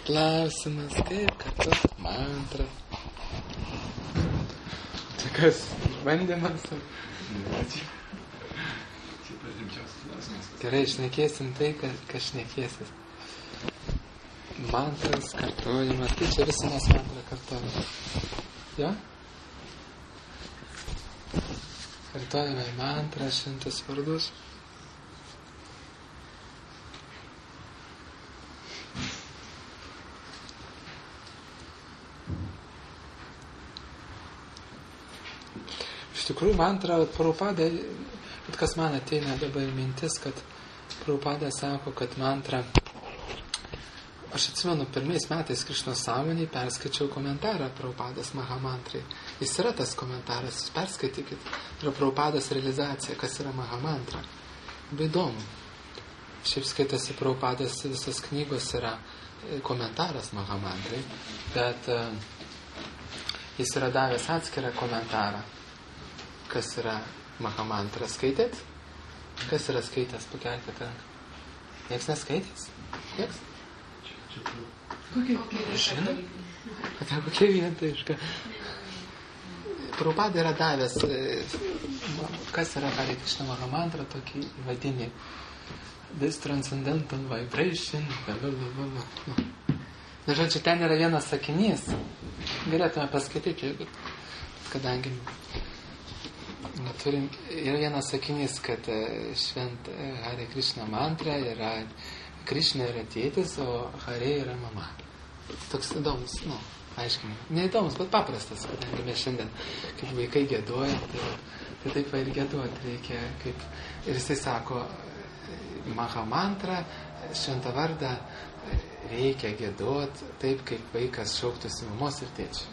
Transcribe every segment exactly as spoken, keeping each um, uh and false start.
Klausimas, kaip kartuoti mantrą. Tai kas, bandymas? Gerai, šnekėsim tai, kas šnekėsis. Mantras, kartojimas, tai čia visi mes mantrą kartojame. Jo? Kartojame mantrą, šimtas vardus. Iš tikrųjų, mantra, Prabhupada, bet kas man ateina dabar mintis, kad Prabhupada sako, kad mantra, aš atsimenu, pirmais metais Krišnos sąmonėj perskaičiau komentarą Prabhupadas Mahamantrai. Jis yra tas komentaras, jūs perskaitykit. Yra Prabhupadas realizacija, kas yra Mahamantra. Labai įdomu. Šiaip skaitasi Prabhupadas, visas knygos yra komentaras Mahamantrai, bet uh, jis yra davęs atskirą komentarą. Kas yra Mahamantra? Skaitėt? Kas yra skaitęs? Pakelkit ranką. Niekas neskaitęs? Niekas? Kokia? Žinai? Kokia vieta iška? Prabhupada yra davęs, kas yra Hare Krishna Mahamantra, tokį vadinį This Transcendental Vibration. Na, žodžiu, ten yra vienas sakinys. Galėtume paskaityti, kadangi turim, yra vienas sakinys, kad švent Hare Krishna mantra yra Krishna yra tėtis, o Hare yra mama. Toks įdomus, nu, aiškinimas. Neįdomus, bet paprastas, kadangi mes šiandien, kaip vaikai gėduoja, tai, tai taip va ir gėduoti reikia. Kaip, ir jisai sako, Mahamantra, šventą vardą reikia gėduoti taip, kaip vaikas šauktųsi mamos ir tėčio.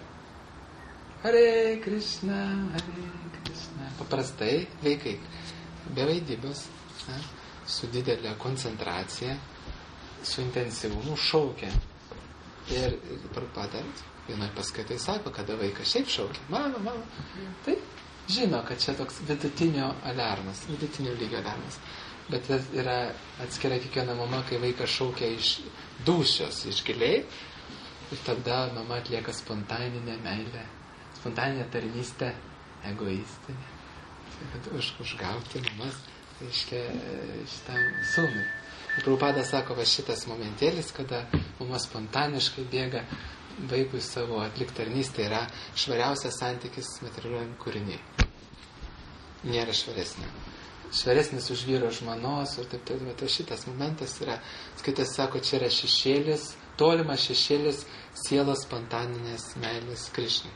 Hare Krishna, Hare Krishna. Paprastai vaikai, be vaidybos, ne, su didelė koncentracija, su intensyvumu šaukia. Ir Prabhupada vienoje paskaitai sako, kada vaikas šiaip šaukia, mama, mama, tai žino, kad čia toks vidutinio aliarmas, vidutinio lygio aliarmas. Bet yra atskiria kiekviena mama, kai vaikas šaukia iš dūšios, iš giliai, ir tada mama atlieka spontaninę meilę. Spontaninė tarnystė, egoistinė. Kad už, užgauti mamas, tai iškia šitam sūnui. Prabhupada sako, va šitas momentėlis, kada mama spontaniškai bėga vaikui savo atlikti tarnystę, yra švariausias santykis materialiam kūriniai. Nėra švaresnė. Švaresnis už vyro žmonos ir taip taip. Tai šitas momentas yra, skaitas sako, čia yra šešėlis, tolimas šešėlis sielos spontaninės meilės Krišnai.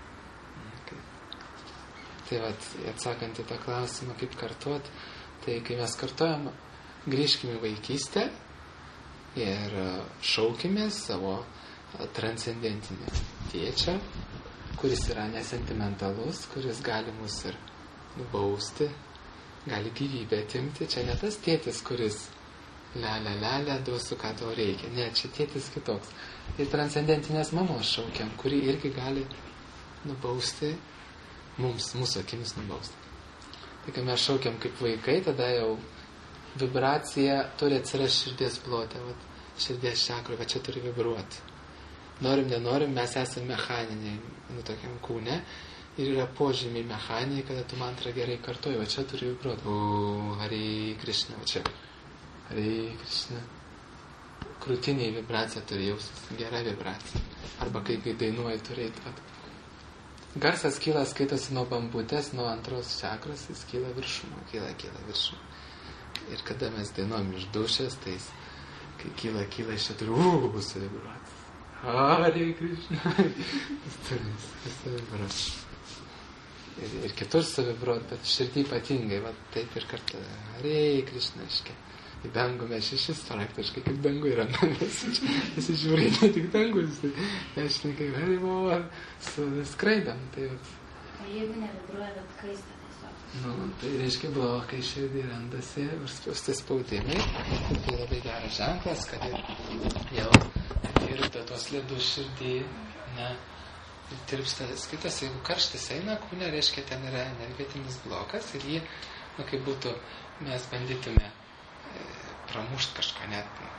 Tai vat, atsakant į tą klausimą, kaip kartuot, tai kai mes kartuojam, grįžkime į vaikystę ir šaukime savo transcendentinį tėčią, kuris yra nesentimentalus, kuris gali mus ir nubausti, gali gyvybę atimti. Čia ne tas tėtis, kuris lelė, lelė, duosiu, ką tau reikia. Ne, čia tėtis kitoks. Ir transcendentinės mamos šaukiam, kuri irgi gali nubausti mums, mūsų akimis nubausti. Tai kai mes šaukiam kaip vaikai, tada jau vibracija turi atsirasti širdies plote, vat, širdies čakroje, va čia turi vibruoti. Norim, nenorim, mes esame mechaniniai, nu, tokiam kūne, ir yra požymiai mechaniniai, kada tu mantrą gerai kartuoji, va čia turi vibruoti. O, Hare Krishna, va čia. Hare Krishna. Krūtiniai vibracija turi jausis, gera vibracija. Arba kai, kai dainuoji, turi eiti. Garsas kyla, skaitosi nuo bambutės, nuo antros čakros, jis kyla viršum, kyla, kyla viršum. Ir kada mes dainuojam iš dušės, tai jis, kai kyla, kyla, iš čia turi, uuu, savibruoti. Hare Krishna. Jis turi, jis savibruoti. Ir, ir kitur savibruoti, bet širdį ypatingai, va taip ir kartu, Hare Krishna, iškia. Į dangų mes šešis praktiškai, kaip dangų yra, visi žiūri, ne tik dangus, tai aš ne kaip harimo, skraidam, tai vat. O jeigu nevibruoja, bet kaista tiesiog? Nu, tai reiškia blokai širdį randasi, užspausti spaudimai, tai labai geras ženklas, kad jau tirpsta tos ledus širdį, ne, tirpsta, skaitas, jeigu karštis eina kūne, reiškia ten yra energetinis blokas ir jį, nu, kaip būtų, mes bandytume pramušti kažką net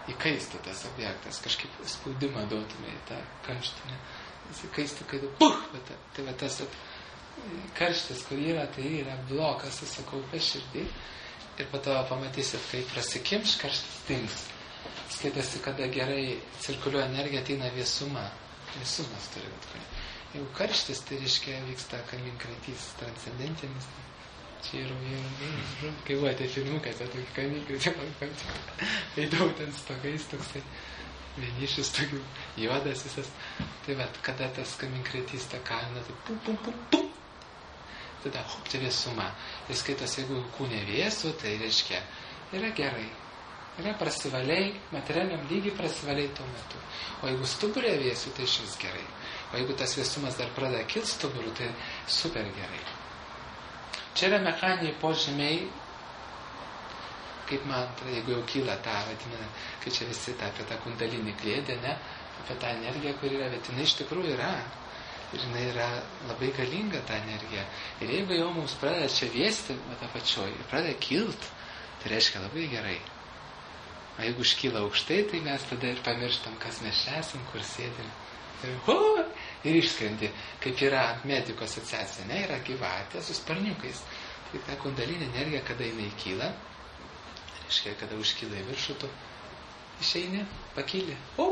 įkaistų tas objektas, kažkaip spaudimą duotume į tą kamštinę. Jis įkaistų, kai puh, bet tai va tas karštis, kur yra, tai yra blokas, susikaupė širdį ir po to pamatysit, kai prasikimš, karštis dings. Skaitasi, kada gerai cirkuliuoja energija, ateina vėsuma. Vėsumas turi būti. Jeigu karštis, tai reiškia vyksta kaminkratys transcendentinis. Čia yra vėlų, kai buvo tie filmukai, tai tokį kaminkratį, tai daug ten stogais toksai, vienišis tokių, juodas visas. Tai va, kada tas kaminkratys tą kalina, tai pum, pum, pum, pum. Tada, hop, čia vėsuma. Ir skaitos, jeigu kūne vėsų, tai reiškia, yra gerai. Yra prasivaliai, materialiam lygiai prasivaliai tuo metu. O jeigu stuburė vėsų, tai iš vis gerai. O jeigu tas vėsumas dar pradeda kilt stuburiu, tai super gerai. Čia yra mechaniniai požymiai, kaip mantra, jeigu jau kyla tą, vadiname, kai čia visi tą apie tą kundalinį klėdę, ne, apie tą energiją, kur yra, bet jinai iš tikrųjų yra. Ir jinai yra labai galinga ta energija. Ir jeigu jau mums pradeda čia vėsti, bet apačioj, ir pradeda kilt, tai reiškia labai gerai. O jeigu iškyla aukštai, tai mes tada ir pamirštam, kas mes esam, kur sėdim. Ir, hu, ir išskrendi, kaip yra medikų asociacija, ne, yra gyvatė su sparniukais. Tai ta kundalinė energija, kada jinai kyla, reiškia, kada užkyla į viršų, tu išeini, pakyli. O!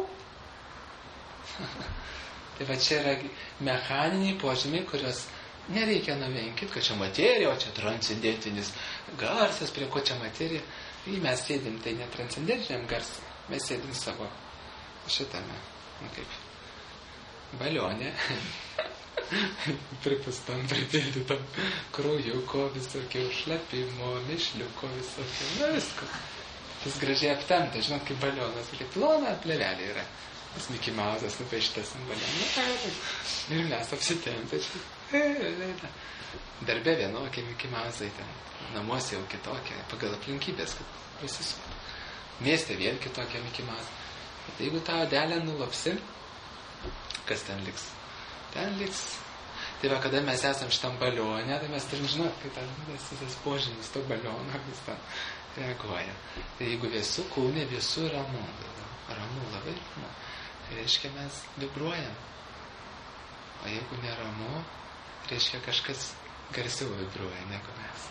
Tai va čia yra mechaniniai požymiai, kurios nereikia nuvenkit, kad čia materija, o čia transcendentinis garsas, prie ko čia materija. Jei mes sėdim, tai ne transcendentiniam garsui, mes sėdim savo šitame, nu kaip, balionė, pripustam, pripildytam kraujuko, visokio šlapimo, mišliuko, visokio, na visko. Tas gražiai aptemta, žinot, kaip balionas, kaip plona plėvelė yra. Tas Mickey Mouse'as nupaištas ant balionų. Ir mes apsitempę. Darbe vienokie Mickey Mouse'ai ten. Namuose jau kitokie, pagal aplinkybės, kad pasisuotų. Mieste vėl kitokie Mickey Mouse. Bet jeigu tą odelę nulapsi, kas ten liks? Ten liks. Tai va, kada mes esam šitam balionė, tai mes turim žinot, kai ten visas požymis to baliono vis ten reaguoja. Tai jeigu vėsu, kūne vėsu ramu. Ramu, labai ramu. Tai reiškia, mes vibruojam. O jeigu neramu, reiškia, kažkas garsiau vibruoja negu mes.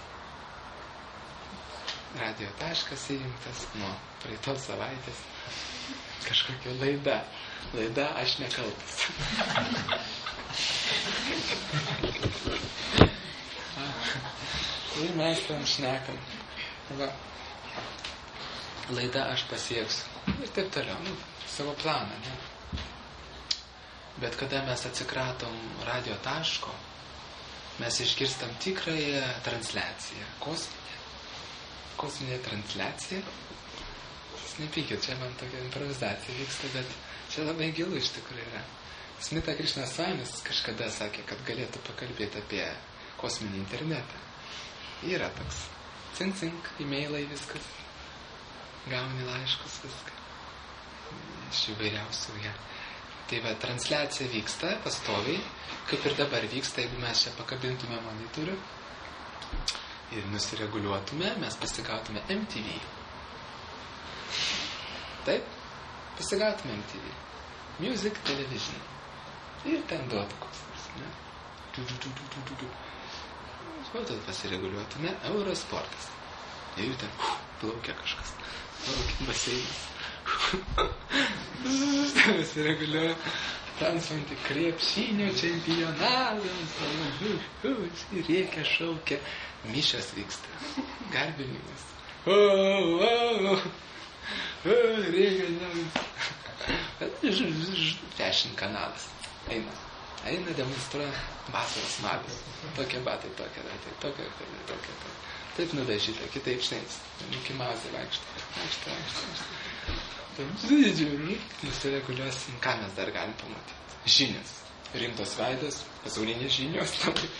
Radio taškas įjungtas nuo praeitos savaitės. Kažkokia laida. Laida aš nekaltas. Ir mes tam šnekam. Va. Laida aš pasieksiu. Ir taip toliau. Nu, savo planą, ne? Bet kada mes atsikratom radio taško, mes išgirstam tikrąją transliaciją. Kosminė. Kosminė transliacija. Jūs nepykit, čia man tokia improvizacija vyksta, bet čia labai gilu iš tikrųjų yra. Smita Krišna Svamis kažkada sakė, kad galėtų pakalbėti apie kosminį internetą. Yra toks. Cink, cink, e-mailai, viskas. Gauni laiškus, viską. Iš įvairiausių, ja. Tai va, transliacija vyksta pastoviai, kaip ir dabar vyksta, jeigu mes čia pakabintume monitorių ir nusireguliuotume, mes pasigautume M T V. Taip, pasigautume M T V. Music Television. Ir ten duotų koks nors, ne? Tu, tu, tu, tu, tu, tu. O tada pasireguliuotume Eurosportas. Ir ten uf, plaukia kažkas. Plaukia baseinas. Pasireguliuoja transfanti krepšinio čempionatas. Rėkia, šaukia. Mišios vyksta. Garbinimas. O, o, o. Rėkia. Fashion kanalas. Eina. Eina demonstruoja vasaros mados. Tokie batai, tokie datai, tokie, tokie, tokie, tokie. Taip nudažyta, kitaip šneiks. Mickey Mouse vaikšto. Vaikšto, vaikšto, vaikšto. Taip, žiūrėjau, nusireguliuosim, ką mes dar galim pamatyti. Žinios. Rimtos veidos, pasaulinės žinios.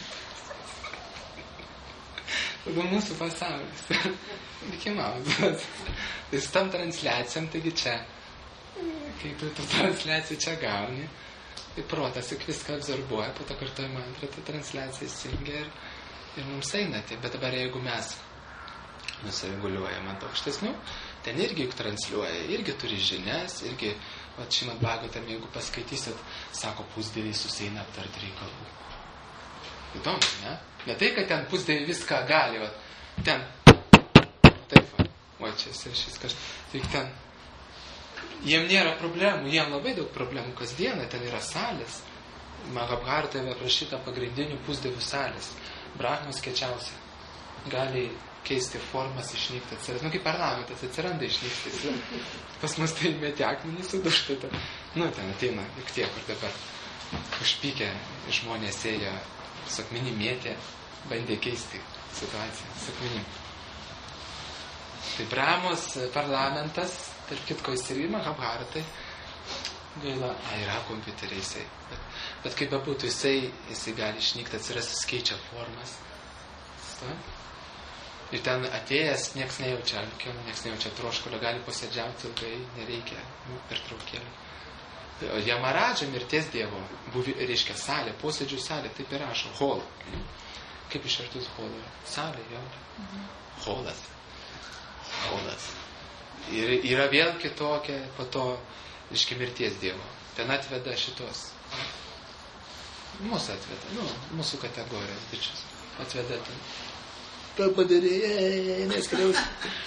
Tada mūsų pasaulis. Mickey Mouse. Tai su tam transliacijom, taigi čia, kai tu tą transliaciją čia gauni, tai protas juk viską absorbuoja, po to kartuojama antrą, tai transliacija įsijungia ir, ir mums eina. Tai, bet dabar jeigu mes nusireguliuojam ant aukštesnių, ten irgi transliuoja, irgi turi žinias, irgi, va, Šrimad Bhagavatam, jeigu paskaitysit, sako, pusdieviai susieina aptarti reikalų. Įdomu, ne? Ne tai, kad ten pusdieviai viską gali, va, ten, taip, va, o čia šis kažkas, tai ten, jiem nėra problemų, jiem labai daug problemų kasdieną, ten yra salės, Mahabharatoje aprašyta pagrindinių pusdievių salės, Brahmos kiečiausia, gali keisti formas, išnykti, atsirasti, nu kaip parlamentas atsiranda, išnykti, pas mus tai meti akmenį sudužta, nu ten ateina juk tie, kur dabar užpykę žmonės ėjo, su akmenį mėtė, bandė keisti situaciją, su akmenim. Tai Brahmos parlamentas, tarp kitko jis ir Mahabharatai, gaila, a, yra kompiuteriai jisai, bet, bet kaip bebūtų, jisai, jisai gali išnykti, atsirasti, jis keičia formas. Sto? Ir ten atėjęs, nieks nejaučia alkio, nieks nejaučia troškulio, gali posėdžiauti ilgai, nereikia per traukėlį. O Yamaradža, mirties dievo, buvi, reiškia salė, posėdžių salė, taip ir rašo, hol. Kaip išvertus hol? Salė, jo. Holas. Holas. Ir yra vėl kitokia, po to, reiškia, mirties dievo. Ten atveda šitos. Mūsų atveda, nu, mūsų kategorijos bičius. Atveda ten. Ką padarėjai, neskriaus.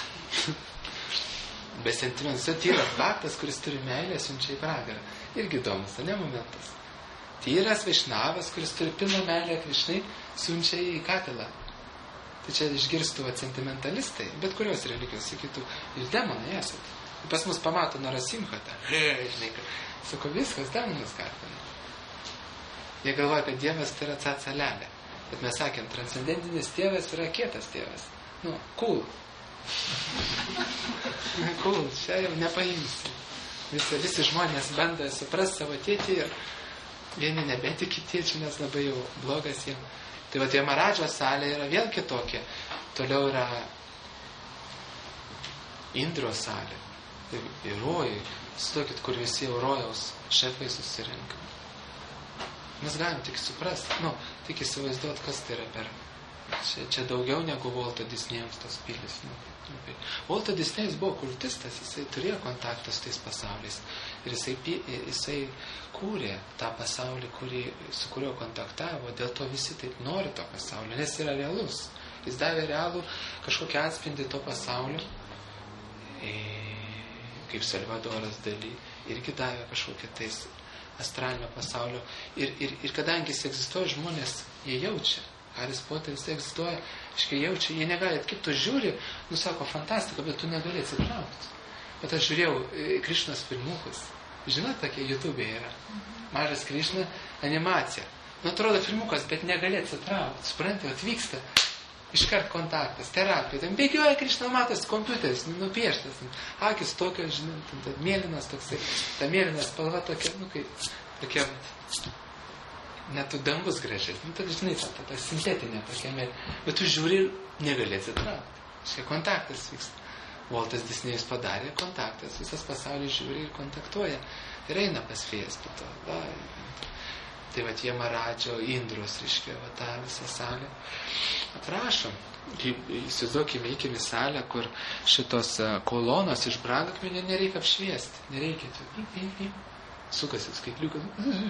Be sentimentų. Tai tyras faktas, kuris turi meilę, siunčia į pragarą. Irgi įdomus, ne momentas. Tyras Vaišnavas, kuris turi pilną meilę Krišnai, siunčia į katilą. Tai čia išgirstų sentimentalistai, bet kurios religijos sakytų, ir demonai esate. Pas mus pamato Narasimha, ta, žinai, sako, viskas, demonas garbina. Jie galvoja, kad Dievas tai yra cacalelė. Bet mes sakėm, transcendentinis tėvas yra kietas tėvas. Nu, cool. Cool, čia jau nepaimsi. Visi, visi žmonės bando suprasti savo tėtį ir vieni nebetiki tėčių, nes labai jau blogas jiem. Tai va, Yamaradžo salė yra vėl kitokia. Toliau yra Indro salė. Ir rojai, sutokit, kur visi rojaus šefai susirinka. Mes galim tik suprasti, nu, tik įsivaizduot, kas tai yra per... Čia, čia daugiau negu Walto Disnėjaus tos pilis. Nu, nu, Walto Disnėjus buvo kultistas, jisai turėjo kontaktą su tais pasauliais. Ir jisai, jisai kūrė tą pasaulį, kurį, su kuriuo kontaktavo, dėl to visi taip nori to pasaulio, nes yra realus. Jis davė realų kažkokį atspindį to pasaulio. Ir kaip Salvadoras Dali, irgi davė kažkokią tais astralinio pasaulio. Ir, ir, ir kadangi jis egzistuoja, žmonės, jie jaučia. Haris Poteris egzistuoja, iškai jaučia, jie negali, kaip tu žiūri, nu sako, fantastika, bet tu negali atsitraukti. Bet aš žiūrėjau Krišnos filmukus. Žinot, tokie YouTube yra. Mažas Krišna, animacija. Nu, atrodo filmukas, bet negali atsitraukti. Suprantate, atvyksta. Iškart kontaktas, terapija, ten bėgioja Krišna, matas, kompiuteris, nupieštas, akis tokios, žinot, ten mėlynas toksai, ta mėlynas spalva tokia, nu kaip, tokia, net dangus gražiai, nu tad žinai, ta, ta, ta sintetinė tokia mėlyna, bet tu žiūri ir negali atsitraukti, štai kontaktas vyksta. Waltas Disnėjus padarė kontaktas, visas pasaulis žiūri ir kontaktuoja, ir eina pas fėjas po to, va, tai va, Yamaradžo, Indros, reiškia, va, tą visą salę. Aprašom. Įsivaizduokime, eikime į salę, kur šitos kolonos iš brangakmenio nereikia apšviesti. Nereikia. Sukasi skaitliukas.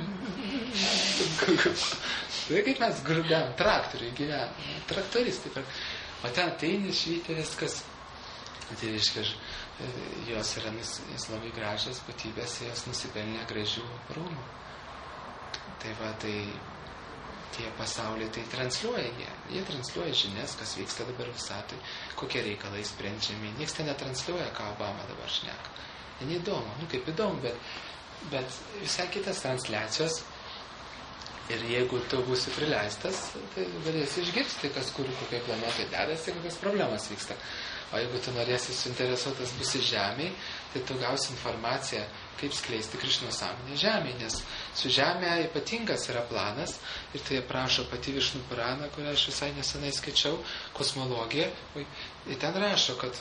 Tai kaip mes grūdam, traktoriai gyvenam. Traktoristai. O ten ateini, švytė viskas. Tai reiškia, jos yra jos labai gražios būtybės, jos nusipelnė gražių rūmų. Tai va, tai tie pasauliai tai transliuoja jie. Jie transliuoja žinias, kas vyksta dabar visatoj, kokie reikalai sprendžiami. Niekas ten netransliuoja, ką Obama dabar šneka. Jie neįdomu, nu kaip įdomu, bet, bet visai kitas transliacijos. Ir jeigu tu būsi prileistas, tai galėsi išgirsti, kas kur, kokie planetai dedasi, kokios problemas vyksta. O jeigu tu norėsi suinteresuotas būsi žemėj, tai tu gausi informaciją, kaip skleisti Krišnos sąmonę žemėj, nes su žemė ypatingas yra planas, ir tai aprašo pati Višnu Purana, kurią aš visai nesenai skaičiau, kosmologija, ir ten rašo, kad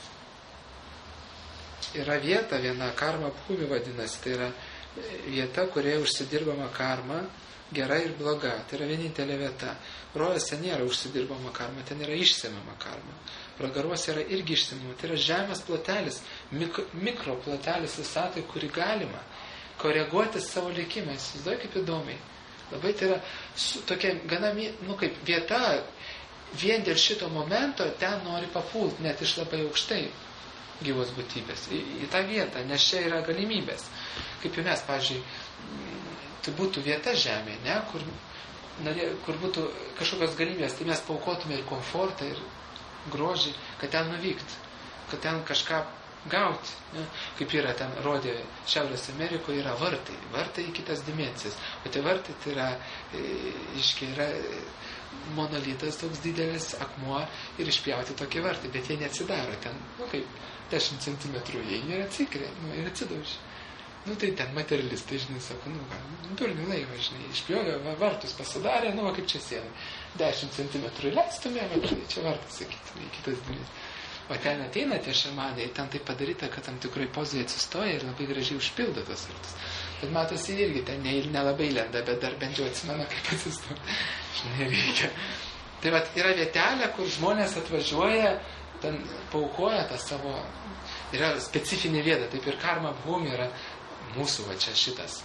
yra vieta, viena karma bhuvi vadinasi, tai yra vieta, kurioje užsidirbama karma, gera ir bloga, tai yra vienintelė vieta. Rojose nėra užsidirbama karma, ten yra išsemiama karma. pragaruose yra irgi išsiminimai. Tai yra žemės plotelis, mikro, mikro plotelis visatai, kurį galima koreguoti savo likimą. Įsivaizduoju, kaip įdomiai. Labai tai yra su, tokia gana, nu kaip vieta, vien dėl šito momento ten nori papult, net iš labai aukštai gyvos būtybės. Į, į tą vietą, nes čia yra galimybės. Kaip jau mes, pavyzdžiui, tai būtų vieta žemė, ne, kur, kur būtų kažkokios galimybės, tai mes paukotume ir komfortą, ir grožį, kad ten nuvykt, kad ten kažką gauti. Ne? Kaip yra ten, rodė Šiaurės Amerikoje, yra vartai, vartai į kitas dimensijas. O tie vartai tai yra, iškiai yra monolitas toks didelis, akmuo ir išpjauti tokie vartai, bet jie neatsidaro ten, nu kaip dešimt centimetrų įeini ir atsikri, nu ir atsidauži. Nu tai ten materialistai, žinai, sako, nu ką, durnių laivą, žinai, išpjovė, vartus pasidarė, nu va kaip čia sienai, dešimt centimetrų įleistumė, va čia vartas, sakytume, į kitas dienas. O ten ateina tie šamanai, ten tai padaryta, kad tam tikrai pozai atsistoja ir labai gražiai užpildo tos vartus. Bet matosi irgi, ten nelabai lenda, bet dar bent jau atsimena, kaip atsistoja. Žinai, reikia. Tai va, yra vietelė, kur žmonės atvažiuoja, ten paukoja tą savo, yra specifinė vieta, taip ir karma bhumi yra mūsų va čia šitas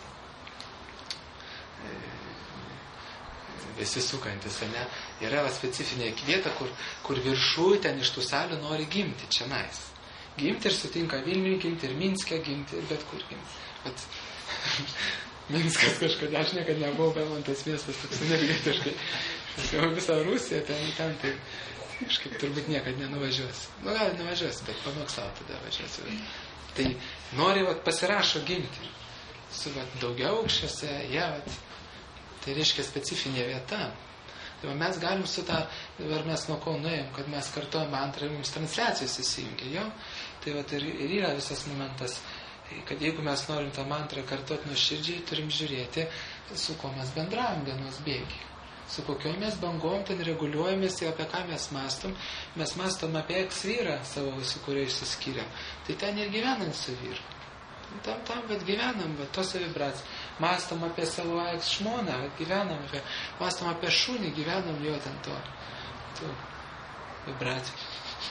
visi sukantis, ne? Yra va specifinė vieta, kur, kur viršų ten iš tų salių nori gimti, čia nais. Gimti ir sutinka Vilniui, gimti ir Minske, gimti ir bet kur gimti. Bet Minskas kažkodėl, aš niekad nebuvau, bet man tas miestas toks energetiškai. Jau visą Rusiją ten, ten tai kažkaip turbūt niekad nenuvažiuos. Nu gal nuvažiuos, bet pamokslau tada važiuosiu. Tai nori, vat, pasirašo gimti su vat, daugiau aukščiuose, jie, vat, tai reiškia specifinė vieta. Tai va, mes galim su tą, dabar mes nuo ko nuėjom, kad mes kartuojam mantrą ir mums transliacijos įsijungia, jo? Tai vat, ir, ir yra visas momentas, kad jeigu mes norim tą mantrą kartuoti nuoširdžiai, turim žiūrėti, su kuo mes bendravom dienos bėgį. Su kokiom mes bangom ten reguliuojamės ir apie ką mes mastom. Mes mastom apie eks-vyrą savo, su kuria išsiskyrėm. Tai ten ir gyvenam su vyru. Tam, tam, bet gyvenam, bet tose vibracijas. Mastom apie savo eks-žmoną, gyvenam, apie, mastom apie šunį, gyvenam jo ten to, to vibracijų.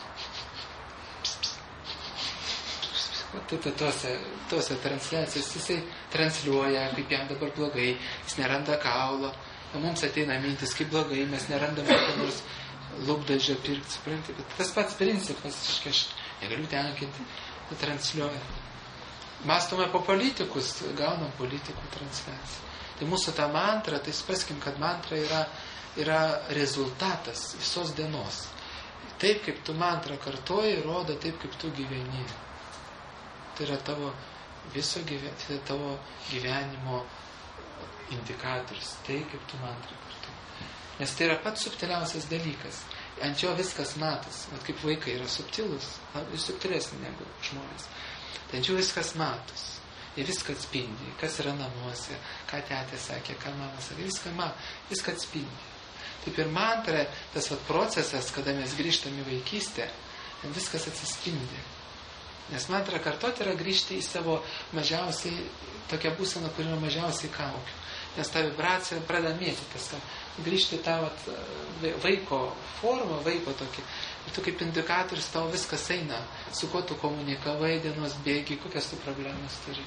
Tai tose, tose transliacijos jisai transliuoja, kaip jam dabar blogai, jis neranda kaulo. O mums ateina mintis, kaip blogai, mes nerandam kokio nors lūpdažio pirkti, supranti, bet tas pats principas, aš negaliu tenkinti, transliuoja. Mąstome po politikus, gaunam politikų transliaciją. Tai mūsų ta mantra, tai supraskim, kad mantra yra, yra rezultatas visos dienos. Taip, kaip tu mantrą kartoji, rodo taip, kaip tu gyveni. Tai yra tavo viso gyvenimo, tai tavo gyvenimo indikatorius, tai kaip tu mantrą kartu. Nes tai yra pats subtiliausias dalykas. Ant jo viskas matos. Vat kaip vaikai yra subtilus, subtilesni negu žmonės. Tai ant jų viskas matos. Jie viską atspindi. Kas yra namuose, ką tetė sakė, ką mama sakė. Viską mato, viską atspindi. Taip ir mantra, tas vat procesas, kada mes grįžtam į vaikystę, viskas atsispindi. Nes mantra kartoti yra grįžti į savo mažiausiai, tokią būseną, kur yra mažiausiai kaukių. Nes ta vibracija pradeda mėtytis, grįžti tą vat, vaiko formą, vaiko tokį. Ir tu kaip indikatorius tau viskas eina, su kuo tu komunikavai dienos bėgi, kokias tu problemas turi.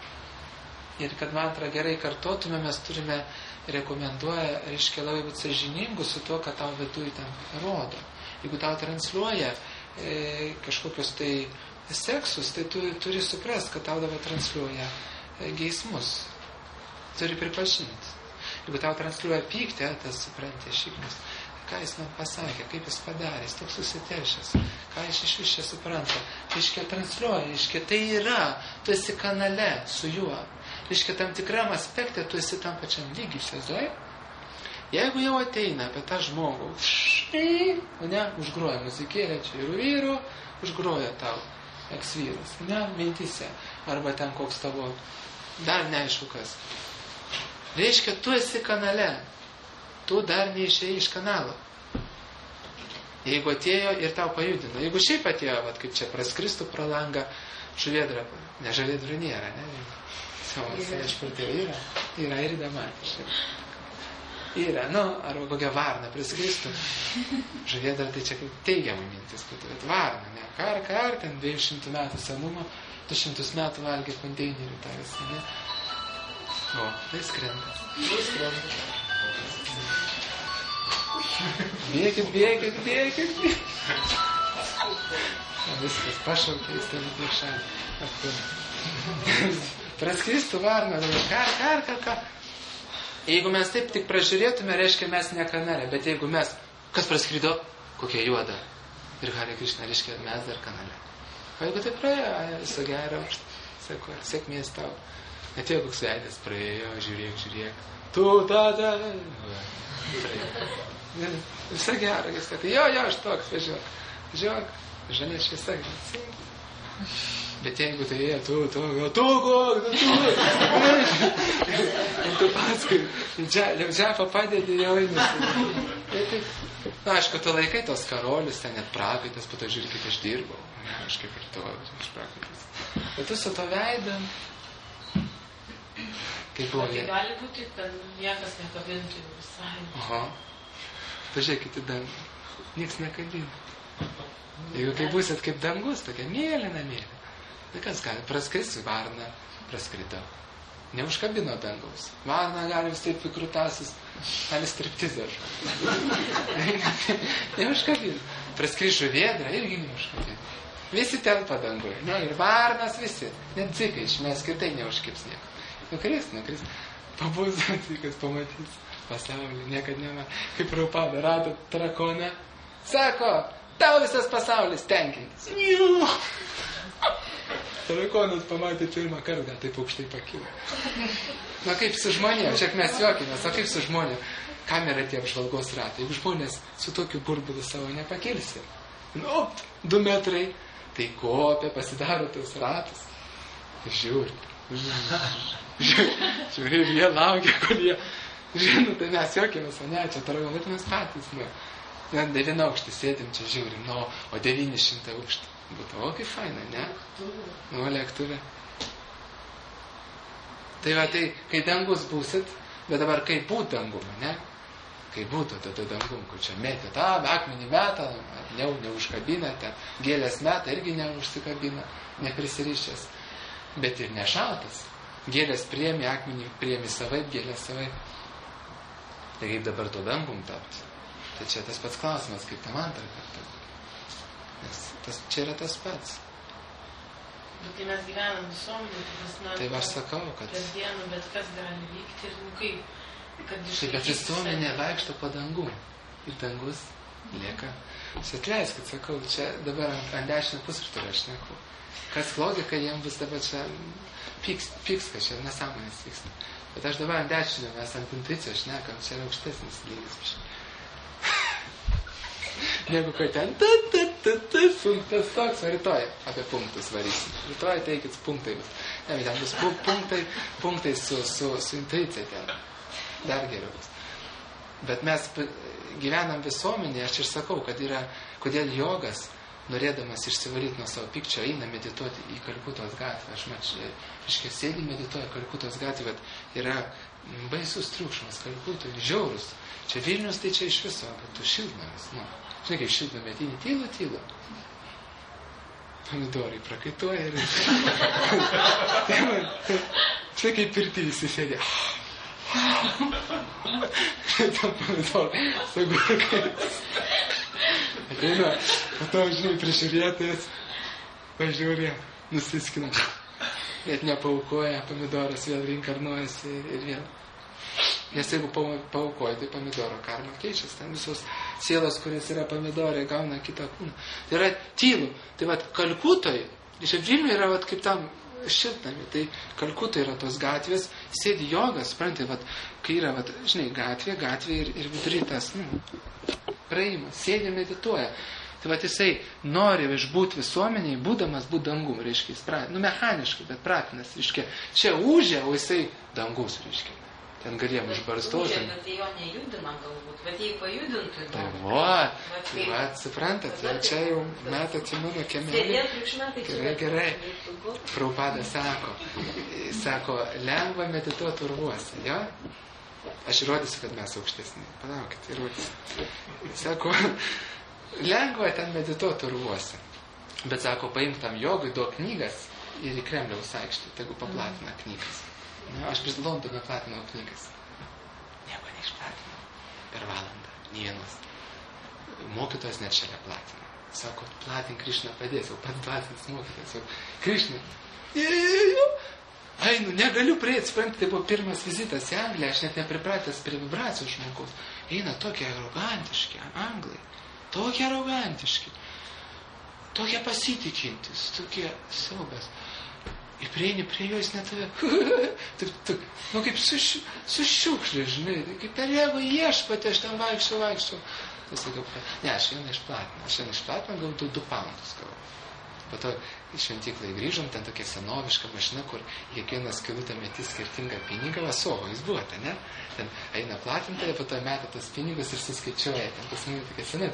Ir kad mantrą gerai kartotume, mes turime, rekomenduoja, reiškia labai būti sąžiningu su tuo, kad tau viduje tam rodo. Jeigu tau transliuoja e, kažkokius tai seksus, tai tu turi suprast, kad tau dabar transliuoja e, geismus. Turi pripažinti. Jeigu tau transliuoja pyktį, tas supranti šiknis, ką jis man pasakė, kaip jis padarė, jis toks susitelšęs, ką jis iš vis čia supranta. Iškia transliuoja, iškia tai yra, tu esi kanale su juo. Iškia tam tikram aspekte, tu esi tam pačiam lygiai, įsivaizduoji? Jeigu jau ateina apie tą žmogų, ne, užgroja muzikėlė, čia ir vyru, užgroja tau eks-vyras, ne, mintise, arba ten koks tavo, dar neaišku kas. Reiškia, tu esi kanale, tu dar neišėjai iš kanalo. Jeigu atėjo ir tau pajudino, jeigu šiaip atėjo, vat, kaip čia praskristų pro langą žuvėdra, ne žuvėdra nėra, ne, savo, aš pradėjau, yra, yra ir dabar. yra, nu, arba kokia varna priskristų. Žuvėdra tai čia kaip teigiamą mintis, bet varna, ne, kar, kar, ten dviejų šimtų metų senumo, du šimtus metų valgė konteinerių tą visą, ne. O, tai skrenda. Tai skrenda. Bėkit, bėkit, bėkit, bėkit. Viskas, pašaukė, jis ten tiek šalį. Praskristų varna, kar, kar, kar, kar. Jeigu mes taip tik pražiūrėtume, reiškia mes ne kanale, bet jeigu mes, kas praskrido, kokia juoda. Ir Hare Krishna, reiškia mes dar kanale. O jeigu tai praėjo, viso gero, sako, sėkmės tau. Atėjo koks veidas, praėjo, žiūrėk, žiūrėk. Tu, tada. Visą gerą, jis sako, jo, jo, aš toks, važiuok. Važiuok, žalė šviesa. Bet jeigu tai jie, tu, tu, tu, tu, tu, tu paskui, jau džepą padėdė, jau eini. Na, aišku, tu laikai tos karolius, ten net prakaitas, po to žiūrėk, kaip aš dirbau. Ne, aš kaip ir to, aš prakaitas. Bet tu su to veidam, kaip buvo jie. Tai gali būti, kad niekas nekabintų visai. Aha. Pažiūrėkit į dangų. Niekas nekabina. Jeigu kai būsit kaip dangus, tokia mėlyna, mėlyna. Tai kas gali? Praskris varna, praskrido. Neužkabino dangaus. Varna gali vis taip įkrutasis, gali striptizą. Neužkabino. Praskris žuvėdra, irgi neužkabino. Visi telpa danguje. Ne, ir varnas visi. Net dzikai išmės, kitai neužkips nieko. Nukris, nukris. Pabūs dzikas, pamatys pasaulį. Niekad nema. Kaip Prabhupada rado drakoną. Sako, tau visas pasaulis tenkintis. Drakonas pamatė pirmą kartą, gal taip aukštai pakilo. Na kaip su žmonėm, čia mes juokimės, o kaip su žmonėm, kam yra tie apžvalgos ratai? Jeigu žmonės su tokiu burbulu savo nepakilsi, nu, du metrai, tai kopia, pasidaro tos ratus. Žiūri, žiūri, žiūri, ir jie laukia, kol jie, žinot, tai mes juokimės, o ne, čia targom, bet mes patys, nu, devyni aukštį sėdim, čia žiūrim, nu, o devyni šimtai aukštį. Būtų, o kaip faina, ne? Nu, lėktuvė. Tai va, tai, kai dangus būsit, bet dabar kaip būt dangum, ne? Kai būtų tada dangum, kur čia metė tą, akmenį metą, ne, neužkabina, ten gėlės metą irgi neužsikabina, neprisirišęs. Bet ir nešaltas. Gėlės priemi, akmenį priemi savaip, gėlės savaip. Tai kaip dabar to dangum tapti? Tai čia tas pats klausimas, kaip tam antrą kartą. Nes tas, čia yra tas pats. Bet tai mes gyvenam visuomenį, tai tai aš sakau, kad... Per dieną, bet kas gali vykti ir nu kaip... Kad tai bet visuomenė vaikšto po dangų. Ir dangus lieka. Aš atleiskit, sakau, čia dabar ant, ant dešinio pusrutulio aš neku. Kas logika, jiems bus dabar čia pyks, pyks kad čia nesąmonės vyksta. Bet aš dabar ant dešinio, mes ant intuicijos šnekam, čia yra aukštesnis lygis. Negu kad ten ta, ta, ta, ta, punktas toks, o rytoj apie punktus varysim. Rytoj teikit punktai bus. Ne, ten bus punktai, punktai su, su, su intuicija ten. Dar geriau bus. Bet mes gyvenam visuomenėje, aš ir sakau, kad yra, kodėl jogas, norėdamas išsivalyti nuo savo pykčio, eina medituoti į Kalkutos gatvę. Aš mačiau, reiškia, sėdi medituoja Kalkutos gatvė, bet yra baisus triukšmas Kalkutoj, žiaurus. Čia Vilnius, tai čia iš viso, bet tu šiltnamis, nu. Žinai, kaip šiltnamį ateini, tylo, tylo. Pomidorai prakaituoja ir... Žinai, kaip pirty įsisėdė. Tam pomidorai, sagurkais. Ateina, po to, žinai, prižiūrėtojas, pažiūrė, nusiskina. Net nepaukoja, pomidoras vėl reinkarnuojasi ir vėl. Nes jeigu paukoja, tai pomidoro karma keičiasi. Ten visos sielos, kurios yra pomidorai, gauna kitą kūną. Tai yra tylu. Tai vat Kalkutoj, iš Vilniuje yra vat kaip tam šiltnami. Tai Kalkutoj yra tos gatvės, sėdi jogas, suprantai, vat, kai yra, vat, žinai, gatvė, gatvė ir, ir vidury tas, nu, praėjimas, sėdi medituoja. Tai vat jisai nori išbūti visuomeniai, būdamas būt dangum, reiškia, jis pra, nu, mechaniškai, bet pratinas, reiškia, čia ūžia, o jisai dangus, reiškia. Ten galėjom išbarstos. Užė, bet tai jo nejudina galbūt, bet jei pajudintų. Tai va, tai va, suprantat, jau čia jau metat į mano kiemelį. Gerai, gerai. Prabhupada sako, sako, lengva medituoti urvuose, jo? aš įrodysiu, kad mes aukštesni. Palaukit, įrodysiu. Sako, lengva ten medituoti urvuose. Bet sako, paimk tam jogui, duok knygas ir į Kremliaus aikštę, tegu paplatina knygas. Na, aš pris Londoną platinau knygas. Nieko neišplatinau. Per valandą. Nienas. Mokytojas net šalia platina. Sako, platink, Krišna padės, jau pats dvasinis mokytojas. Sako, Krišna, einu, negaliu prieiti, suprantate, tai buvo pirmas vizitas į Angliją, aš net nepripratęs prie vibracijos žmogaus. Eina tokie arogantiški, anglai, tokie arogantiški, tokie pasitikintis, tokie siaubas. Ir prieini prie jo, jis net tave, taip, taip, nu kaip su, su šiukšlė, žinai, kaip per jėgų iešpatį, aš ten vaikščiau, vaikščiau. Tai sakiau, ne, aš vieną išplatinau, aš vieną išplatinau, gavau du, du poundus gavau. Po to į šventyklą grįžom, ten tokia senoviška mašina, kur kiekvieną skylutę metį skirtingą pinigą, vasovo, jūs buvote, ne? Ten eina platintoje, po to meta tas pinigus ir suskaičiuoja, ten pas mane tokia sena,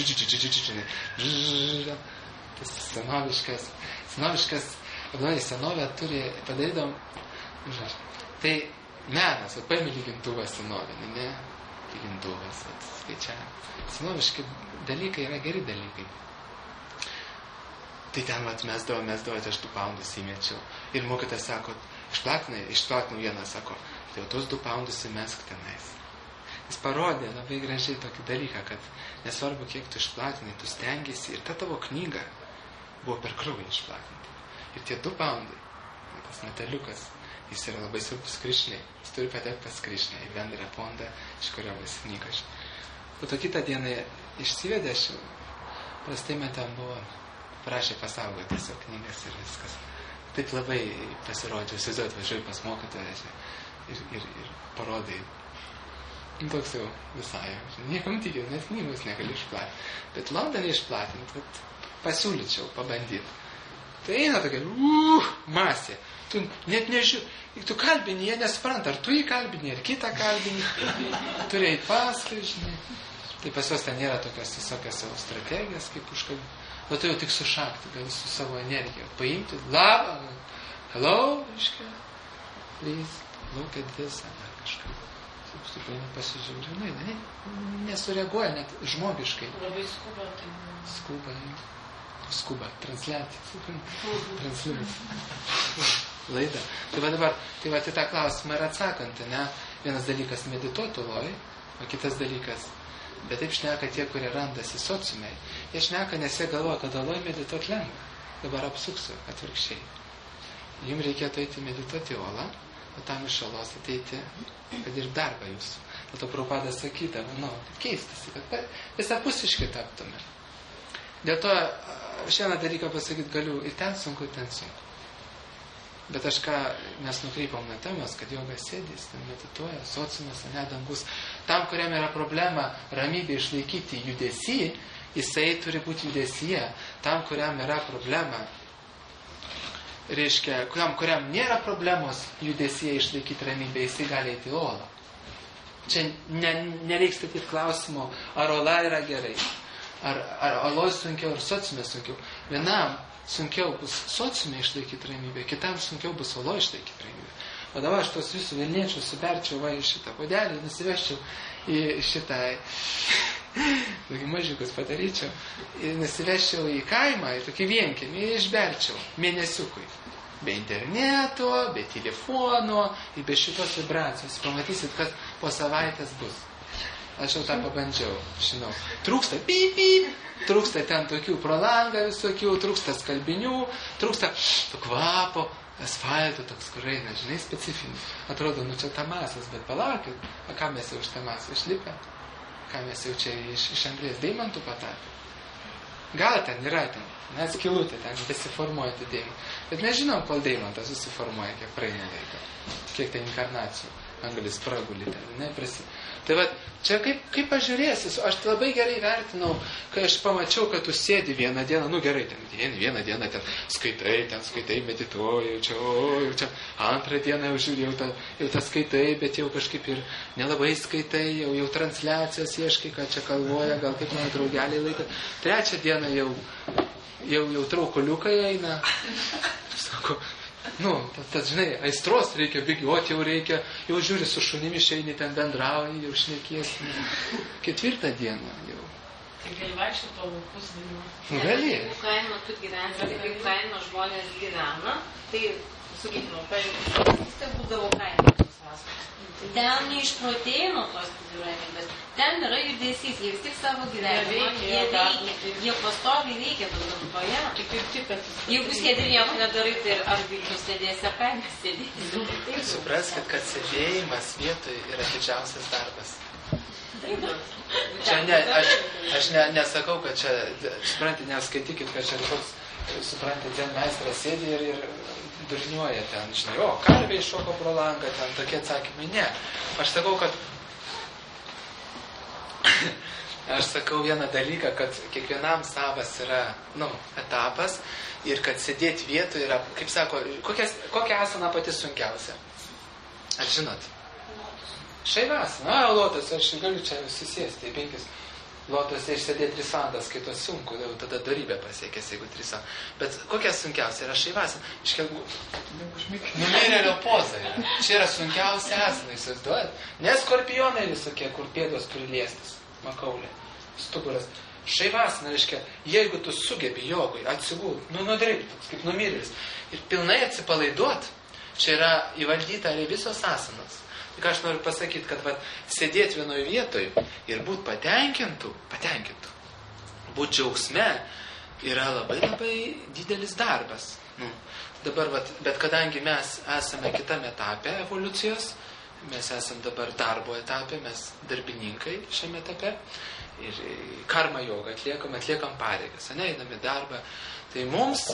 tas senoviškas, senoviškas, apdonai senovę turi, padarydom, tai menas, o paėmė lygintuvas senovinį, ne? Lygintuvas, skaičiavim. Senoviški dalykai yra geri dalykai. Tai ten vat mesdavo, mesdavo, aš du poundus įmečiau. Ir mokytas sako, išplatinai, išplatinau vieną, sako, tai jau tos du poundus įmesk tenais. Jis parodė labai gražiai tokį dalyką, kad nesvarbu, kiek tu išplatinai, tu stengiasi ir ta tavo knyga buvo per kraują išplatinta. Ir tie du poundai, tas metaliukas, jis yra labai svarbus Krišnai. Jis turi patekti pas Krišną į bendrą fondą, iš kurio bus knygas. Po to kitą dieną išsivedė, aš prastai metam buvo, prašė pasaugoti tiesiog knygas ir viskas. Taip labai pasirodžiau, įsivaizduoju, atvažiuoju pas mokytoją ir, ir, ir parodai. Toks jau visai, niekam tikiu, nes knygos negali išplatinti. Bet Londone išplatinti, pasiūlyčiau pabandyti. Tai eina tokia, uh, masė. Tu net nežiūrė, tu kalbini, jie nespranta, ar tu jį kalbini, ar kitą kalbini. Turėjai paskui, žinai. Tai pas juos ten nėra tokios visokios savo strategijos, kaip užkalbinti. O tu jau tik sušakti, gali su savo energija. Paimti, labą, hello, reiškia, please, look at this, ar kažką. Taip, paimti, pasižiūrė, nu, ne, nesureaguoja net žmogiškai. Labai skuba, tai... Skuba, skuba, transliacija, transliacija, laida. Tai va dabar, tai va, tai tą klausimą ir atsakant, ne, vienas dalykas medituotų loj, o kitas dalykas, bet taip šneka tie, kurie randasi sociumiai. Jie šneka, nes jie galvoja, kad aloj medituoti lengva. Dabar apsuksiu atvirkščiai. Jums reikėtų eiti medituoti olą, o tam iš olos ateiti, kad ir darbą jūsų. O to Prabhupada sakydavo, nu, keistasi, kad visapusiškai taptume. Dėl to šiandien dalyką pasakyti galiu, ir ten sunku, ir ten sunku. Bet aš ką, mes nukreipom nuo temos, kad jogas sėdės, medituoja, sociumas, ne dangus. Tam, kuriam yra problema ramybė išlaikyti judesį, jisai turi būti judesyje. Tam, kuriam yra problema, reiškia, kuriam, kuriam nėra problemos judesyje išlaikyti ramybę, jisai gali eiti į olą. Čia ne, nereiks statyti klausimo, ar ola yra gerai, ar, ar oloj sunkiau, ar sociume sunkiau. Vienam sunkiau bus sociume išlaikyti ramybę, kitam sunkiau bus oloj išlaikyti ramybę. O dabar aš tos visų Vilniečius suberčiau va į šitą puodelį, nusiveščiau į šitą, tokį mažiukus padaryčiau, ir nusiveščiau į kaimą, į tokį vienkėmį, ir išberčiau mėnesiukui. Be interneto, be telefono, ir be šitos vibracijos. Pamatysit, kas po savaitės bus. Aš jau tą pabandžiau, žinau. Trūksta pip, pip, trūksta ten tokių pro langą visokių, trūksta skalbinių, trūksta kvapo, asfalto toks, kur eina, žinai, specifinis. Atrodo, nu čia tamasas, bet palaukit, o ką mes jau iš tamasą išlipę? Ką mes jau čia iš, iš Anglės deimantų patapę? Gal ten yra ten, net skilutė ten besiformuoja deimantų. Bet nežinom, kol deimantas susiformuoja, kiek praeina laiko, kiek ten inkarnacijų. Anglis pragulį ten, ne, prasi... Tai va, čia kaip, kaip pažiūrėsi, aš labai gerai vertinau, kai aš pamačiau, kad tu sėdi vieną dieną, nu gerai, ten dieną, vieną dieną ten skaitai, ten skaitai, medituoji, čia, o, jau čia, antrą dieną jau žiūri, jau tą, jau tą skaitai, bet jau kažkaip ir nelabai skaitai, jau, jau transliacijos ieškai, ką čia kalvoja, gal kaip mano draugeliai laiką. Trečią dieną jau, jau, jau traukuliukai eina, sako, Nu, tas, tas, žinai, aistros reikia bėgioti, jau reikia, jau žiūri su šunimi, išeini ten bendrauji, jau šnekiesi. Ketvirtą dieną jau. Tai gali vaikščioti po laukus dainuoti. Nu, gali. Jeigu kaimo tu gyveni, tai kaip kaimo žmonės gyvena, tai, sakykime, pavyzdžiui, tai būdavo kaimo tos vasaros. Ten neišprotėjo nuo tos ramybės. Ten yra judesys, jie vis tik savo gyvenimą, jie veikia, jie pastoviai veikia gamtoje. Tik ir tik, kad... Jeigu sėdi nieko nedarai, tai ar Vilnius sėdėsi, ar kaimas sėdėsi. Supraskit, kad sėdėjimas vietoj yra didžiausias darbas. Čia ne, aš, aš ne, nesakau, kad čia, suprantate, neskaitykit, kad čia toks, suprantate, ten meistras sėdi ir, ir durniuoja ten, žinai, o, karvė iššoko pro langą, ten tokie atsakymai, ne. Aš sakau, kad, aš sakau vieną dalyką, kad kiekvienam savas yra, nu, etapas ir kad sėdėti vietoje yra, kaip sako, kokias, kokia asana pati sunkiausia? Ar žinot? Šeivas, na, lotas, aš galiu čia susėsti į penkis lotuose išsėdėti tris valandas, kai to sunku, jau tada darybė pasiekės, jeigu tris valandas. Bet kokia sunkiausia yra šeivas? Iškelgu, numirėlio poza yra. Čia yra sunkiausia asana, įsivaizduojat? Ne skorpionai visokie, kur pėdos priliestis, makaulė, stuburas. Šeivas, na, reiškia, jeigu tu sugebi jogui atsigūt, nu, nudirbt, toks kaip numirėlis, ir pilnai atsipalaiduot, čia yra įvaldyta visos asanos. Tik aš noriu pasakyti, kad vat, sėdėti vienoje vietoje ir būti patenkintų, patenkintų, būti džiaugsme yra labai labai didelis darbas. Nu, dabar, vat, bet kadangi mes esame kitame etape evoliucijos, mes esame dabar darbo etape, mes darbininkai šiame etape ir karma jogą atliekam, atliekam pareigas, ne, einame darbą. Tai mums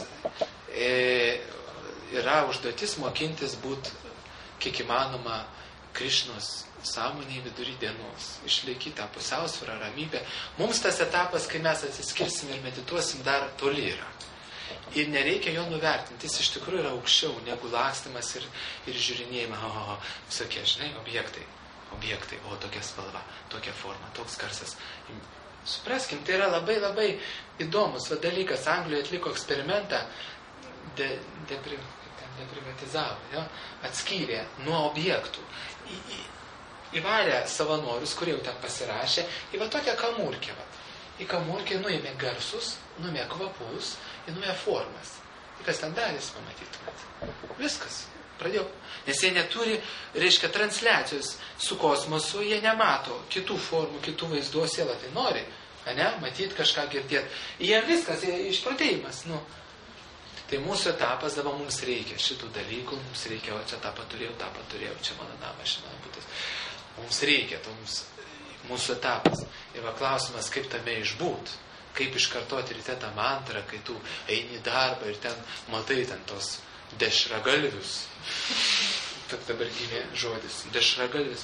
e, yra užduotis mokintis būti kiek įmanoma Krišnos sąmonėje vidury dienos, išlaikyti tą pusiausvyrą, ramybę. Mums tas etapas, kai mes atsiskirsim ir medituosim, dar toli yra. Ir nereikia jo nuvertinti, jis iš tikrųjų yra aukščiau negu lakstymas ir, ir žiūrinėjimą, o, o, visokie, žinai, objektai, objektai, o tokia spalva, tokia forma, toks garsas. Supraskim, tai yra labai labai įdomus va, dalykas. Anglijoje atliko eksperimentą, de, depri, deprivatizavo, jo, atskyrė nuo objektų. Į, į, įvarė savanorius, kurie jau ten pasirašė, į va tokią kamurkę. Va. Į kamurkę nuėmė garsus, nuėmė kvapus, ir nuėmė formas. Ir kas ten darys, pamatytumėt. Viskas. Pradėjau. Nes jie neturi, reiškia, transliacijos su kosmosu, jie nemato kitų formų, kitų vaizdų, siela tai nori, ne, matyti kažką, girdėti. Jie viskas, jie išprotėjimas, nu. Tai mūsų etapas, dabar mums reikia šitų dalykų, mums reikia, o čia tą paturėjau, tą paturėjau, čia mano namas, čia mano būtas. Mums reikia, tai mums, mūsų etapas. Ir va klausimas, kaip tame išbūt, kaip iškartoti ryte tą mantrą, kai tu eini į darbą ir ten matai ten tos dešragalvius. Tak dabar gimė žodis, dešragalvis.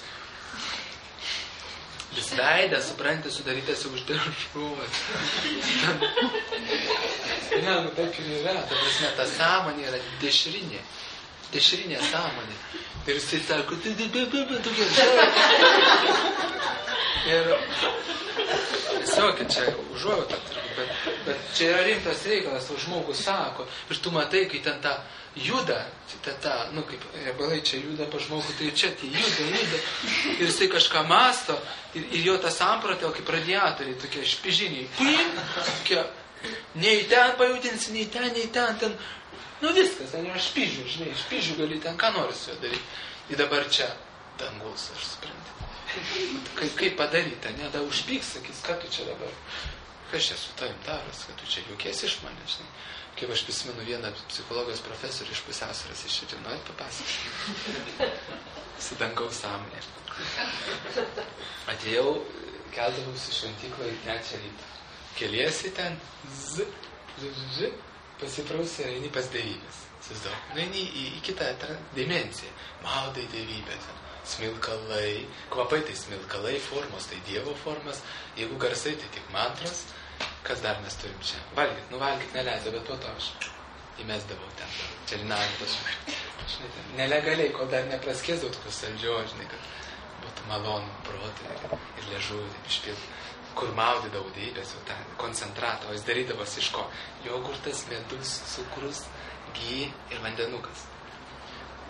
Vis veidas, supranti, sudarytas už dešros. Ne, nu taip ir yra. Ta prasme, ta sąmonė yra dešrinė. Dešrinė sąmonė. Ir jisai sako, tai debebebe, tokia žodė. Ir tiesiog, čia užuojauta, bet, bet čia yra rimtas reikalas, o žmogus sako. Ir tu matai, kai ten ta juda, ta, ta, nu kaip riebalai čia juda pa žmogų, tai čia tai juda, juda. Ir jisai kažką masto, ir, ir jo ta sampratė, kaip radiatoriai, tokie špižiniai, pim, tokie, nei ten pajudinsi, nei ten, nei ten, ten, nu viskas, ten yra špižių, žinai, špižių gali ten, ką nori su juo daryti. Ir dabar čia dangus, aš suprantu. Kaip, kaip padaryti, ne, da užpyks, sakys, ką tu čia dabar, kas čia su tavim daros, kad tu čia juokiesi iš mane, žinai. Kaip aš prisimenu vieną psichologijos profesorių iš pusiausvyros iš čia, norit papasakoti? Su dangaus sąmonė. Atėjau, keldavausi šventyklą į trečią rytą. Keliesi ten, z, z, z, pasiprausi ir eini pas dievybės. Įsivaizduok, eini į, į kitą dimensiją. Maudai dievybę ten. Smilkalai, kvapai tai smilkalai, formos tai dievo formas, jeigu garsai tai tik mantros. Kas dar mes turim čia? Valgyt, nu valgyt neleido, bet po to aš įmesdavau ten. Čia rinautas. Nelegaliai, kol dar nepraskėsdavau tokius saldžio, žinai, kad būtų malonu protą ir, ir liežuvį taip išpilti. Kur maudydavau dievybės, jau tą koncentratą, o jis darydavosi iš ko? Jogurtas, medus, cukrus, gy ir vandenukas.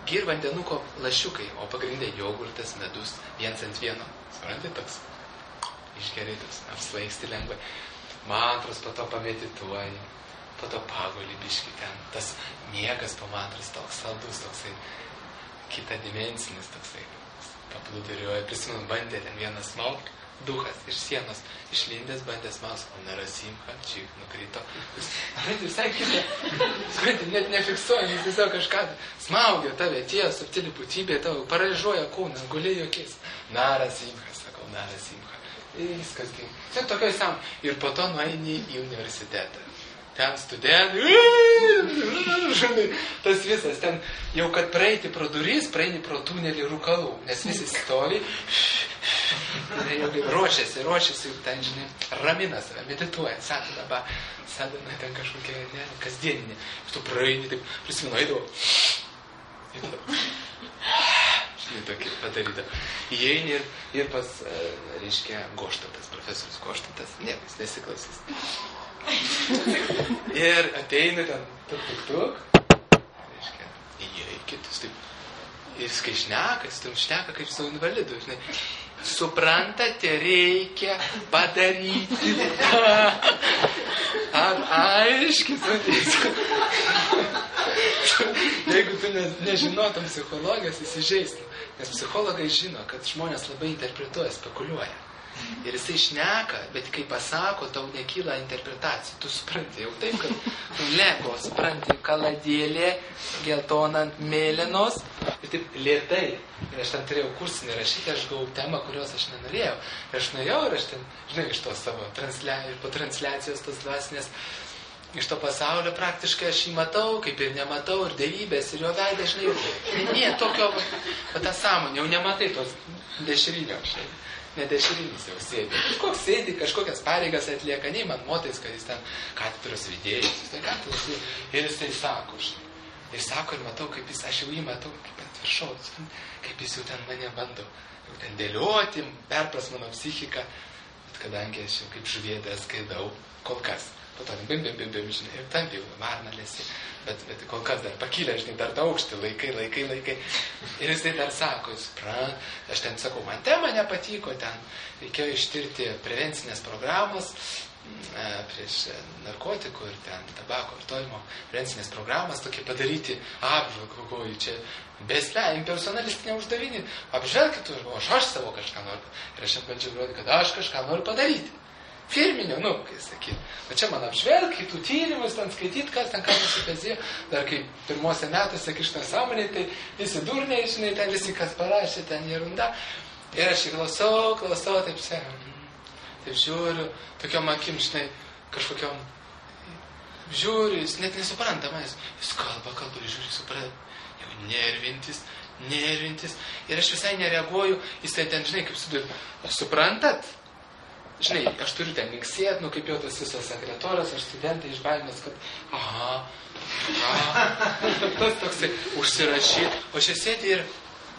gi ir vandenuko lašiukai, o pagrindai jogurtas, medus, viens ant vieno. Supranti, toks išgeriai, toks apsvaigsti lengvai. Mantros, po to pamedituoji, po to paguli biški ten. Tas miegas po mantros toks saldus, toksai kita dimensinis, toksai paplūduriuoja. Prisimenu, bandė ten vienas smauk, duhas iš sienos išlindęs, bandė smaus, o nerasimka, čik, nukrito. Supranti, visai kita. Supranti, net nefiksuoja, jis tiesiog kažką smaugia tave, tie subtili būtybė, tavo paralyžuoja kūną, guliai jokiais. Narasimka, sakau, narasimka. Ir viskas ging. Tiesiog tokioj sam. Ir po to nueini į universitetą. Ten studentai, tas visas, ten jau kad praeiti pro duris, praeini pro tunelį rūkalų, nes visi stovi, jau kaip ruošiasi, ruošiasi, ten, žinai, ramina save, medituoja, sadina, sadina ten kažkokia, ne, kasdieninė. Ir tu praeini, taip, prisimenu, eidavau, eidavau, žinai, tokį padarydavau. Įeini ir, ir pas, reiškia, Goštatas, profesorius Goštatas, ne, jis nesiklausys. Ir ateina ten tuk tuk tuk, reiškia, įėjai kitus, taip, ir kai šneka, jis tam šneka kaip su invalidu, žinai, suprantate, reikia padaryti tą, ar aiškis, jeigu tu ne, nežinotum psichologijos, įsižeistum, nes psichologai žino, kad žmonės labai interpretuoja, spekuliuoja. Ir jisai šneka, bet kai pasako, tau nekyla interpretacija. Tu supranti, jau taip, kad tu lego, supranti, kaladėlė, geltona ant mėlynos, ir taip lėtai. Ir aš ten turėjau kursinį rašyti, aš gavau temą, kurios aš nenorėjau. Ir aš nuėjau ir aš ten, žinai, iš to savo translia... ir po transliacijos tos dvasinės, iš to pasaulio praktiškai aš jį matau, kaip ir nematau, ir dievybės, ir jo veidą, žinai, ne, tokio, va tą sąmonę, jau nematai tos dešrinio, žinai. Nedešrinis jau sėdi. Kažkoks sėdi, kažkokias pareigas atlieka, nei man motais, kad jis ten katedros vedėjas, jis ten katedros vedėjas. Ir jis tai sako, žinai. Ir sako, ir matau, kaip jis, aš jau jį matau, kaip ant viršaus, kaip jis jau ten mane bando, jau ten dėlioti, perpras mano psichiką. Bet kadangi aš jau kaip žuvėdas skaidau, kol kas. Po to bim, bim, bim, bim, žinai, ir tam jau varnalėsi. Bet, bet kol kas dar pakilę, žinai, dar tą aukštį, laikai, laikai, laikai. Ir jisai dar sako, supran, aš ten sakau, man tema nepatiko, ten reikėjo ištirti prevencinės programos e, prieš narkotikų ir ten tabako vartojimo prevencinės programas, tokie padaryti apžvalgą, koju čia besle, impersonalistinė uždavinį, apžvelgit, aš, aš savo kažką noriu. Ir aš jam bandžiau rodyti, kad aš kažką noriu padaryti. Firminio, nu, kai sakyt. O čia man apžvelg, kitų tyrimus, ten skaityt, kas ten ką nusipezėjo. Dar kai pirmose metuose kišta sąmonė, tai visi durniai, žinai, ten visi kas parašė, ten jerunda. Ir aš jį klausau, klausau, taip sėm, taip žiūriu, tokiom akim, žinai, kažkokiom, žiūriu, jis net nesuprantama, jis, jis kalba, kalba, žiūriu, supranta, jau nervintis, nervintis. Ir aš visai nereaguoju, jis tai ten, žinai, kaip sudur, suprantat? Žinai, aš turiu ten linksėt, nu kaip jau tas visas sekretorius, aš studentai iš baimės, kad aha, aha, tas toksai užsirašyt, o čia sėdi ir,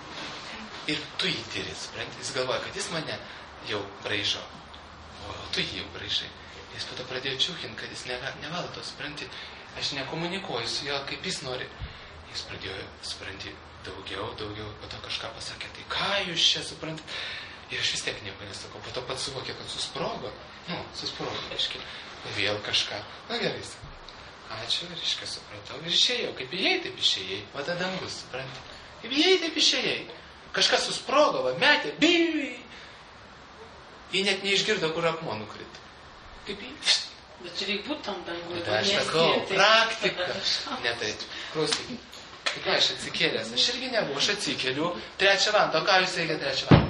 ir tu jį tyri, supranti, jis galvoja, kad jis mane jau braižo, o tu jį jau braižai. Jis po to pradėjo čiūkinti, kad jis nevaldo, supranti, aš nekomunikuoju su juo, kaip jis nori. Jis pradėjo, supranti, daugiau, daugiau, po to kažką pasakė, tai ką jūs čia, supranti. Ir aš vis tiek nieko nesakau, po to pats suvokė, kad susprogo. Nu, susprogo, reiškia, vėl kažką. Na gerai, ačiū, reiškia, supratau. Ir išėjau, kaip įėjai, taip išėjai. Va ta dangus, supranti. Kaip įėjai, taip išėjai. Kažkas susprogo, va, metė, biui. Jį net neišgirdo, kur akmuo nukrito. Kaip jį. Bet čia reik būt tam dangui. Tai aš sakau, praktika. Ne taip, klausykit. Kaip aš atsikėlęs, aš irgi nebuvau, aš atsikėliu trečią valandą. O ką jūs reikia trečią valandą?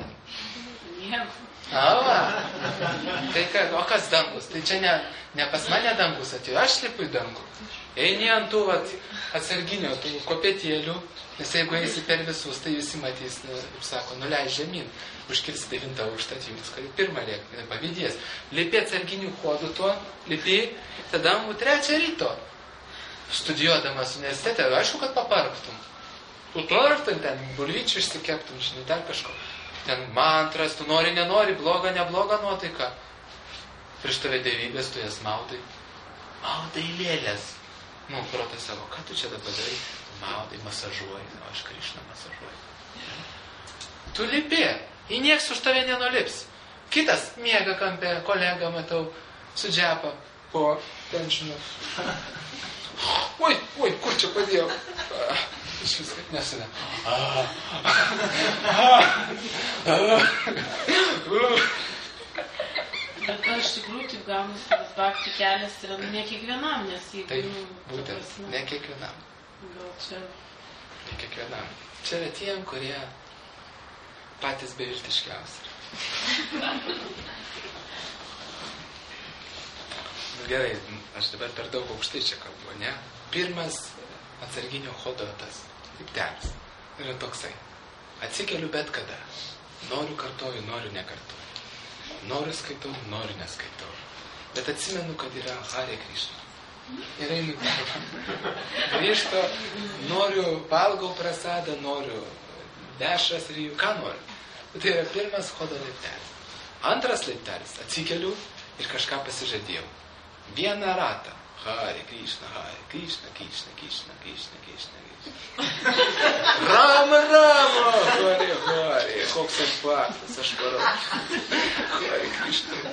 A, va. Tai ką, o kas dangus? Tai čia ne, ne pas mane dangus atėjo, aš lipu į dangų. Eini ant tų vat, atsarginio, tų kopėtėlių, nes jeigu eisi per visus, tai visi matys, kaip sako, nuleis žemyn, užkirsi devintą aukštą atjungs, kad pirmą liek, pavyzdys. Lipi atsarginių kodų tuo, lipi, tada dangų trečią ryto. Studijuodamas universitete, aišku, kad paparktum. Tu tortum, ten bulvyčių išsikeptum, žinai, dar kažko. Ten mantras, tu nori, nenori, bloga, nebloga nuotaika. Prieš tave dievybės, tu jas maudai. Maudai lėlės. Nu, protas sako, ką tu čia dabar darai? Maudai, masažuoji, o aš Krišną masažuoju. Tu lipi, į nieks už tave nenulips. Kitas miega kampe, kolega, matau, su džepa po ten žinau. Oi, oi, kur čia padėjau? Iš viską nesina. Bet to iš tikrųjų taip gaunasi, kad bhakti kelias yra ne kiekvienam, nes jeigu... Taip, nu, būtent, prasme, ne kiekvienam. Gal čia... Ne kiekvienam. Čia yra tiem, kurie patys beviltiškiausi. Nu gerai, aš dabar per daug aukštai čia kalbu, ne? Pirmas atsarginio chodo tas laiptelis yra toksai. Atsikeliu bet kada. Noriu kartoju, noriu nekartoju. Noriu skaitau, noriu neskaitau. Bet atsimenu, kad yra Hare Krishna. Ir einu darbą. Grįžtu, noriu valgau prasadą, noriu dešras ir jų, ką noriu. Tai yra pirmas chodo laiptelis. Antras laiptelis, atsikeliu ir kažką pasižadėjau. Vieną ratą. Hare Krishna, Hare Krishna, Krishna, Krishna, Krishna, Krishna, Krishna. Rama, Rama, Hare, Hare, koks aš faktas, aš varau. Hare Krishna.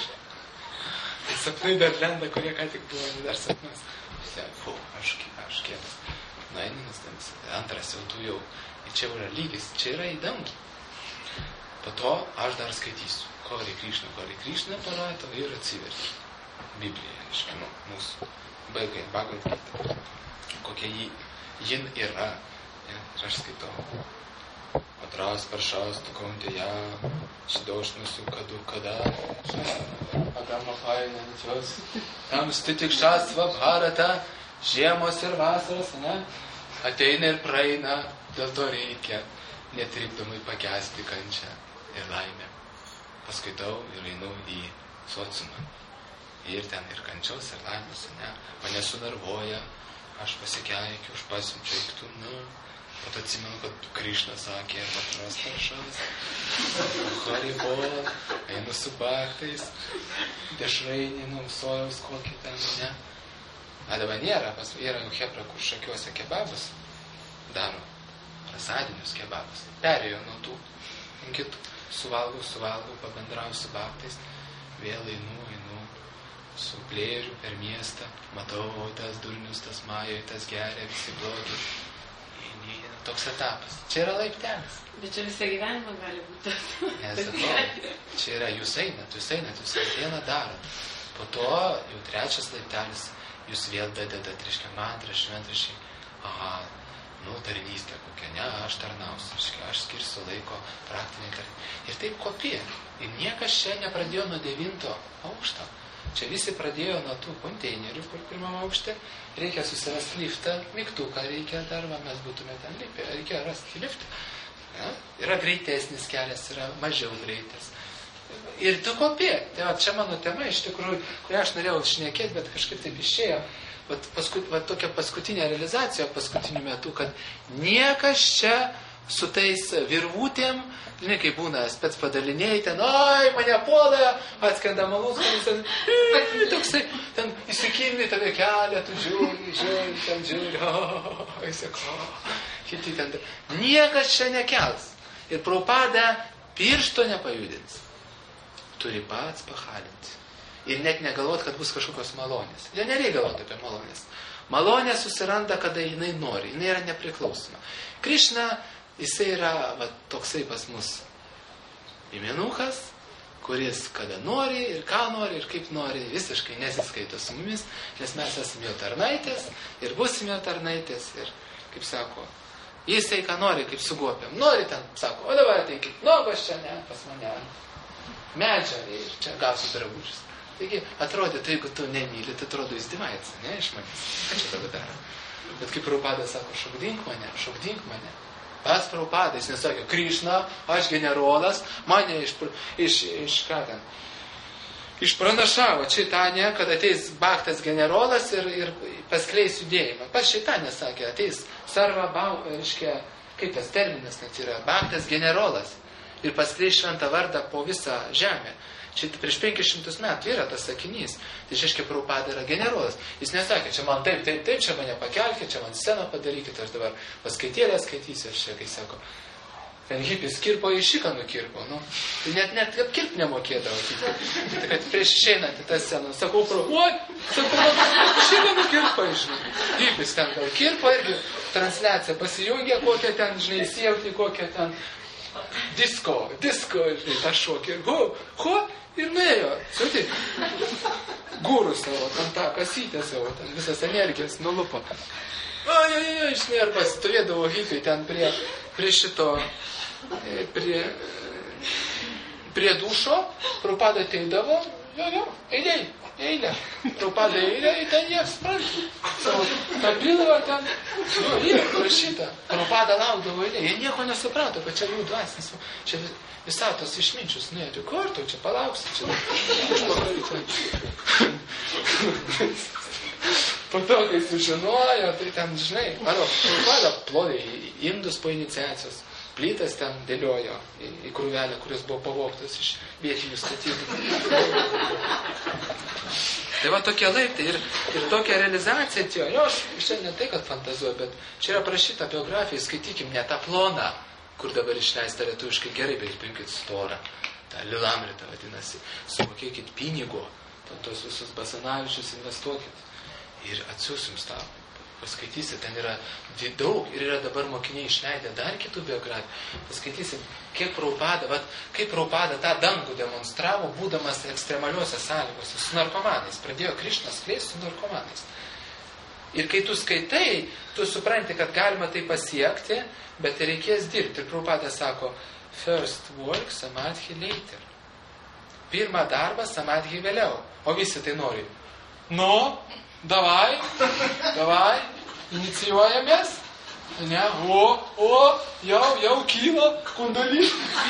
Tai sapnai dar lenda, kurie ką tik buvo, dar sapnas. Fu, aš, aš kietas. Nueinu, nustams. Antras jau tu jau. Ir čia yra lygis, čia yra įdomu. Po to aš dar skaitysiu. Hare Krishna, Hare Krishna parato ir atsiverčiu. Biblija, iškinu, mūsų baigai, Bhagavad Gita, kokia jį, jin yra. Ja, ir aš skaitau. Atras paršaus tu kauntėja, šidošnusiu kadu kada, agama faina netios. Tam stitik šastva bharata, žiemos ir vasaros, ne? Ateina ir praeina, dėl to reikia netrikdomai pakęsti kančią ir laimę. Paskaitau ir einu į sociumą. Ir ten ir kančios, ir laimės, ne? Mane sunervuoja, aš pasikeikiu, aš pasiunčiu eiktų, nu. O tu atsimenu, kad Krišna sakė, atras paršas, Haribol, einu su baktais, dešrainį, nu, sojaus kokį ten, ne? A dabar nėra, pas yra jau hebra, kur šakiuose kebabus daro, prasadinius kebabus. Perėjo nuo tų kitų, suvalgau, suvalgau, pabendrau su baktais, vėl einu, einu. Su plėžiu per miestą, matau, o tas durnius, tas majoj, tas geria, visi blogi. Toks etapas. Čia yra laiptelis. Bet čia visą gyvenimą gali būti. Nesakau, čia yra, jūs einat, jūs einat, jūs vieną darot. Po to jau trečias laiptelis, jūs vėl dadedat, reiškia, mantrą, šventrašį. Aha, nu, tarnystė kokia, ne, aš tarnausiu, reiškia, aš skirsiu laiko praktiniai tarnystė. Ir taip kopija. Ir niekas čia nepradėjo nuo devinto aukšto. Čia visi pradėjo nuo tų konteinerių, kur pirmam aukšte. Reikia susirasti liftą, mygtuką reikia dar, va, mes būtume ten lipę. Reikia rasti liftą. Ja? Yra greitesnis kelias, yra mažiau greitas. Ir tu kopė. Tai va, čia mano tema iš tikrųjų, kurią aš norėjau šnekėti, bet kažkaip taip išėjo. Va, paskut, va tokia paskutinė realizacija paskutiniu metu, kad niekas čia su tais virvutėm, žinai, kai būna spec padalinėjai, ten, oi, mane puola, atskrenda malūskas, ten, toksai, ten įsikilni tave kelią, tu žiūri, žiūri, ten žiūri, o, įsako, kiti ten, niekas čia nekels. Ir Prabhupada piršto nepajudins. Turi pats pahalinti. Ir net negalvot, kad bus kažkokios malonės. Jie nereikia galvoti apie malonės. Malonė susiranda, kada jinai nori, jinai yra nepriklausoma. Krišna, jisai yra va, toksai pas mus įmenukas, kuris kada nori ir ką nori ir kaip nori, visiškai nesiskaito su mumis, nes mes esame jo tarnaitės ir busime jo tarnaitės ir, kaip sako, jisai ką nori, kaip sugopiam. Nori ten, sako, o dabar ateikit, nuogos čia, ne, pas mane, medžio ir čia gausiu drabužis. Taigi, atrodo, tai jeigu tu nemyli, tai atrodo, jis divaitsi, ne, iš manęs. Ką čia dabar daro? Bet kaip Prabhupada sako, šokdink mane, šokdink mane. Pas Prabhupada, jis nesakė, Krišna, aš generolas, mane iš, iš, iš ką ten, išpranašavo Čaitanė, kad ateis Bhaktas generolas ir, ir paskleis judėjimą. Pas Čaitanė sakė, ateis Sarva Bau, reiškia, kaip tas terminas net yra, Bhaktas generolas. ir paskleis šventą vardą po visą žemę. Čia prieš penkis šimtus metų yra tas sakinys. Tai reiškia, Prabhupada yra generolas. Jis nesakė, čia man taip, taip, taip, čia mane pakelkite, čia man sceną padarykite, aš dabar paskaitėlę skaitysiu, aš čia, kai sako, ten hipis kirpo į šiką nukirpo, nu. Tai net, net apkirp nemokėdavo. Tai kad prieš išeinant į tą sceną, sakau, pro, oi, sakau, šiką nukirpo, žinai. Hipis ten gal kirpo irgi transliacija pasijungė, kokią ten, žinai, siekti, kokią ten disko, disko, žinai, tą šokį. Hu, hu, ir nuėjo, sutik, gūrų savo, ten tą kasytę savo, ten visas energijas nulupo. Oi, oi, oi, žinai, arba stovėdavo hipiai ten prie, prie šito, prie, prie dušo, Prabhupada ateidavo, jo, jo, eiliai, eilė. Prabhupada eilė, ir ten jie spranta. Savo, tą pildavo ten, jo, yra parašyta. Prabhupada laukdavo eilė, jie nieko nesuprato, kad čia jų dvasinis, čia visatos išminčius, nu, jie kur tu, čia palauksi, čia užpakalį. Po to, kai sužinojo, tai ten, žinai, arba Prabhupada plovė indus po iniciacijos. Plytas ten dėliojo į, į krūvelę, kuris buvo pavogtas iš vietinių statybų. Tai va tokie laiptai ir, ir tokia realizacija atėjo. Jo, aš čia ne tai, kad fantazuoju, bet čia yra prašyta biografija, skaitykim ne tą ploną, kur dabar išleista lietuviškai gerai, bet paimkit storą. Ta Lilamrita vadinasi. Sumokėkit pinigo, tos visus Basanavičius investuokit. Ir atsiųsim tą. Paskaitysit, ten yra daug ir yra dabar mokiniai išleidę dar kitų biografijų. Paskaitysit, kiek Prabhupada, vat, kaip Prabhupada tą dangų demonstravo, būdamas ekstremaliuose sąlygose, su narkomanais. Pradėjo Krišnas skleisti su narkomanais. Ir kai tu skaitai, tu supranti, kad galima tai pasiekti, bet reikės dirbti. Ir Prabhupada sako, first work, samadhi later. Pirmą darbą, samadhi vėliau. O visi tai nori. Nu, davai, davai, inicijuojamės, ne, o, o, jau, jau kyla kundalys.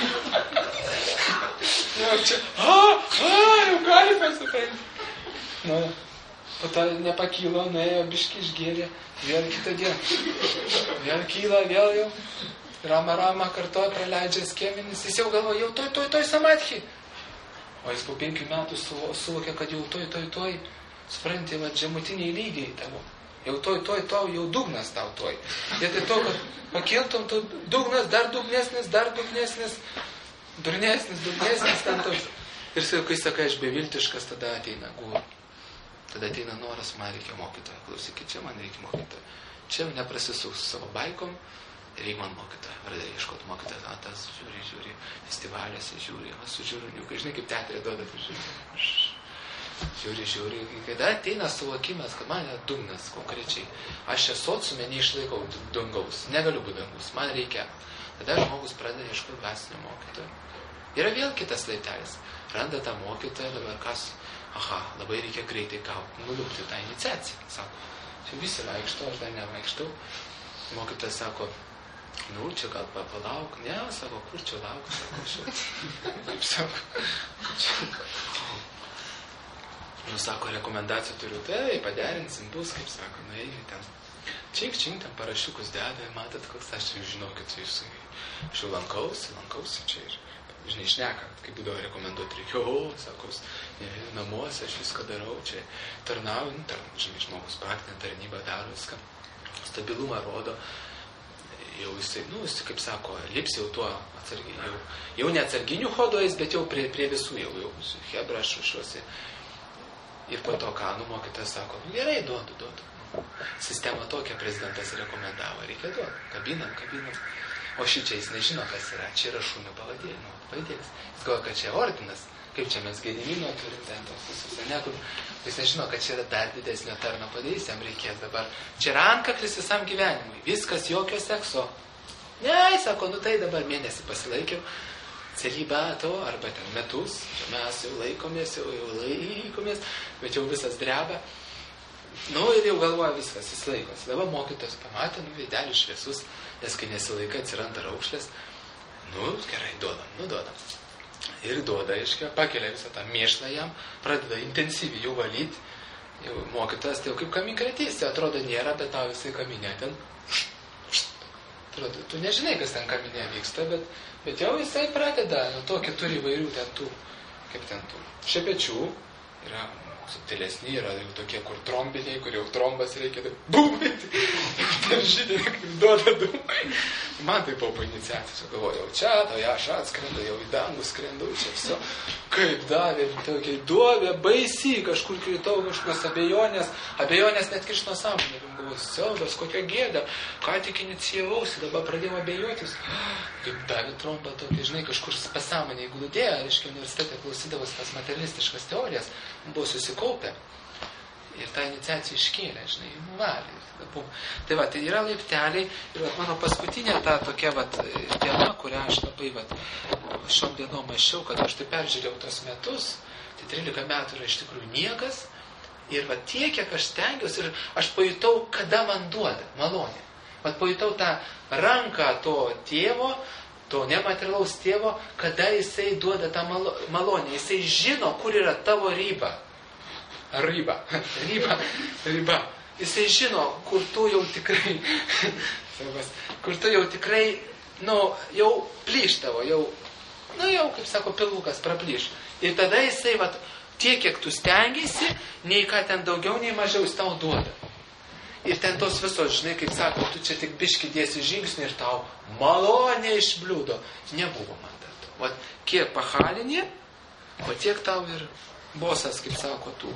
Jau čia, a, a, jau galime supranti. Nu, po to nepakylo, nuėjo, biški išgėrė, vėl kitą dieną. Vėl kyla, vėl jau, rama, rama, kartuoja, praleidžia skėminis, jis jau galvo, jau toj, toj, toj samadhi. O jis po penkių metų suvokė, kad jau toj, toj, toj, supranti, va, žemutiniai lygiai tavo. Jau toj, toj, toj, jau dugnas tau toj. Vietoj to, kad pakiltum, tu dugnas, dar dugnesnis, dar dugnesnis, durnesnis, dugnesnis, ten toks. Ir kai sakai, aš beviltiškas, tada ateina gūra. Tada ateina noras, man reikia mokytojo. Klausykit, čia man reikia mokytojo. Čia neprasisuks savo baikom, reikia man mokytojo. Pradėjo ieškoti mokytojo. A, tas žiūri, žiūri, festivaliuose žiūri, aš sužiūriu, žinai, kaip teatrė duoda, žiūri. Žiūri, žiūri, kada ateina suvokimas, kad man yra dugnas konkrečiai. Aš čia sociume neišlaikau dangaus, negaliu būti dangus, man reikia. Tada žmogus pradeda ieškoti dvasinio mokytojo. Yra vėl kitas laiptelis. Randa tą mokytoją, dabar kas, aha, labai reikia greitai gauti, nulupti tą iniciaciją. Sako, čia visi vaikšto, aš dar nevaikštau. Mokytojas sako, nu, čia gal palauk, ne, sako, kur čia lauk, sako, čia. Kaip sako, čia. Nu, sako, rekomendacijų turiu, tai paderinsim, bus, kaip sako, nu, eini ten. Čink, čink, ten parašiukus deda, matot, koks aš jau žinokit, jūs, aš jau lankausi, lankausi čia ir, žinai, šnekant, kaip būdavo rekomenduoti, reikia, o, sako, namuose aš viską darau, čia tarnauju, nu, tar, žinai, žmogus praktinę tarnybą daro viską, stabilumą rodo, jau jisai, nu, jisai, kaip sako, lips jau tuo atsarginiu, jau, jau ne atsarginiu hodojas, bet jau prie, prie visų, jau, jau, su hebra aš ruošiuosi. Ir po to, ką, nu, mokytas sako, gerai, duodu, duodu. Sistema tokia prezidentas rekomendavo, reikia duoti, kabinam, kabinam. O šičia jis nežino, kas yra, čia yra šunių pavadėjimas. Pavadėjimas. Jis galvoja, kad čia ordinas, kaip čia mes Gedimino turim ten tos visus, ne, kur jis nežino, kad čia yra dar didesnio tarno padėjys, jam reikės dabar. Čia yra antkaklis visam gyvenimui, viskas, jokio sekso. Ne, jis sako, nu tai dabar mėnesį pasilaikiau. Celibato, arba ten metus, čia mes jau laikomės, jau, jau laikomės, bet jau visas dreba. Nu ir jau galvoja viskas, jis laikosi. Dabar mokytojas pamatė, nu, veidelis šviesus, nes kai nesilaika atsiranda raukšlės. Nu, gerai, duodam, nu, duodam. Ir duoda, aiškia, pakelia visą tą mėšlą jam, pradeda intensyviai jau valyti. Jau mokytojas, tai jau kaip kaminkretys, tai atrodo nėra, bet tau visai kaminė ten. Atrodo, tu nežinai, kas ten kaminė vyksta, bet, bet jau jisai pradeda, nu tokį turi įvairių ten tų, kaip ten tų, šepečių, yra subtilesni, yra jau tokie, kur trombiniai, kur jau trombas reikia dūmyti, ten žydinė, kaip duoda dūmai. Man tai buvo po iniciacijos, galvoju, jau čia, tai aš atskrendu, jau į dangų skrendu, čia viso, kaip davė, tokiai duovė, baisiai, kažkur kritau, kažkokios abejonės, abejonės net Krišno sąmonė, galvoju, siaubas, kokia gėda, ką tik inicijavausi, dabar pradėjau abejotis, kaip davė trombą tokį, žinai, kažkur pasąmonė glūdėjo, reiškia, universitete klausydavos tas materialistiškas teorijas, buvo susikaupę ir tą iniciaciją iškėlė, žinai, nuvalė. Tai va, tai yra laipteliai ir va, mano paskutinė ta tokia va, diena, kurią aš labai va, šiom dienom mačiau, kad aš tai peržiūrėjau tos metus, tai trylika metų yra iš tikrųjų niekas ir va, tiek, kiek aš stengiausi ir aš pajutau, kada man duoda malonė. Va, pajutau tą ranką to tėvo, to nematerialaus tėvo, kada jisai duoda tą malo, malonę. Jisai žino, kur yra tavo ryba. Ryba. Ryba. Ryba. Jisai žino, kur tu jau tikrai, kur tu jau tikrai, nu, jau plyš tavo, jau, nu, jau, kaip sako, pilvukas praplyš. Ir tada jisai, va, tiek, kiek tu stengiasi, nei ką ten daugiau, nei mažiau jis tau duoda. Ir ten tos visos, žinai, kaip sako, tu čia tik biški dėsi žingsnį ir tau malonė išbliūdo. Nebuvo man dar. O kiek pahalinė, o tiek tau ir bosas, kaip sako, tu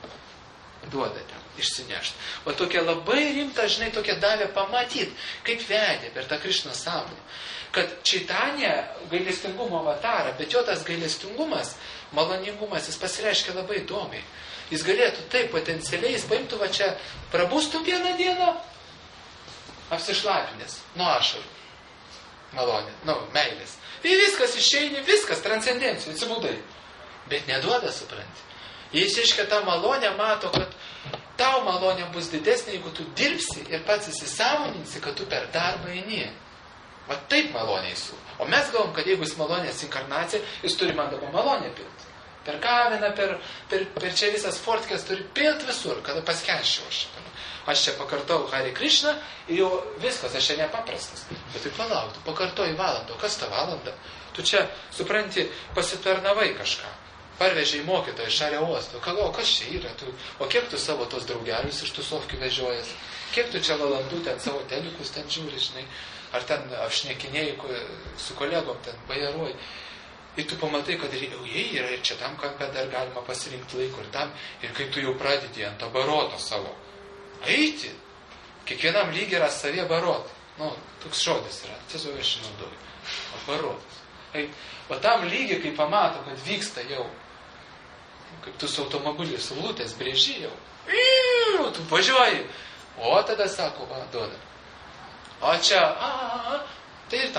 duoda ten išsinešti. O tokia labai rimta, žinai, tokia davė pamatyti, kaip vedė per tą Krišno sąmonę. Kad Čaitanė gailestingumo avatarą, bet jo tas gailestingumas, maloningumas, jis pasireiškia labai įdomiai. Jis galėtų taip potencialiai, jis paimtų va čia, prabūstum vieną dieną, apsišlapinės, nuo ašarų, malonė, nu, meilės. Ir viskas išeini, viskas, transcendencijų, atsibūdai. Bet neduoda, supranti. Jis iškia tą malonę mato, kad tau malonė bus didesnė, jeigu tu dirbsi ir pats įsisąmoninsi, kad tu per darbą eini. Va taip malonė įsų. O mes galvom, kad jeigu jis malonės inkarnacija, jis turi man dabar malonę pilti. Per kaviną, per, per, per čia visas fortkės turi pilt visur, kada paskelščiau aš. Aš čia pakartau Hare Krishna ir jau viskas, aš čia nepaprastas. Bet tai palauk, tu pakartoji valandą, o kas ta valanda? Tu čia, supranti, pasitarnavai kažką. Parvežiai mokytoją iš Ario uosto. O kas čia yra? Tu, o kiek tu savo tos draugelius iš tų sofkių vežiojas? Kiek tu čia valandų ten savo telikus ten žiūri, žinai? Ar ten apšnekinėjai su kolegom ten bajaruoji? Ir tu pamatai, kad ir jie yra, ir čia tam kampe dar galima pasirinkti laiko ir tam. Ir kai tu jau pradedi ant to baroto savo eiti, kiekvienam lygiai yra savie barot. Nu, toks žodis yra, tiesiog aš naudoju. O barotas. Eit. O tam lygiai, kai pamato, kad vyksta jau, kaip tu su automobiliu, su lūtės brėži jau, iu, tu važiuoji. O tada sako, va, duoda. O čia, a, a, a. Tai ir tau.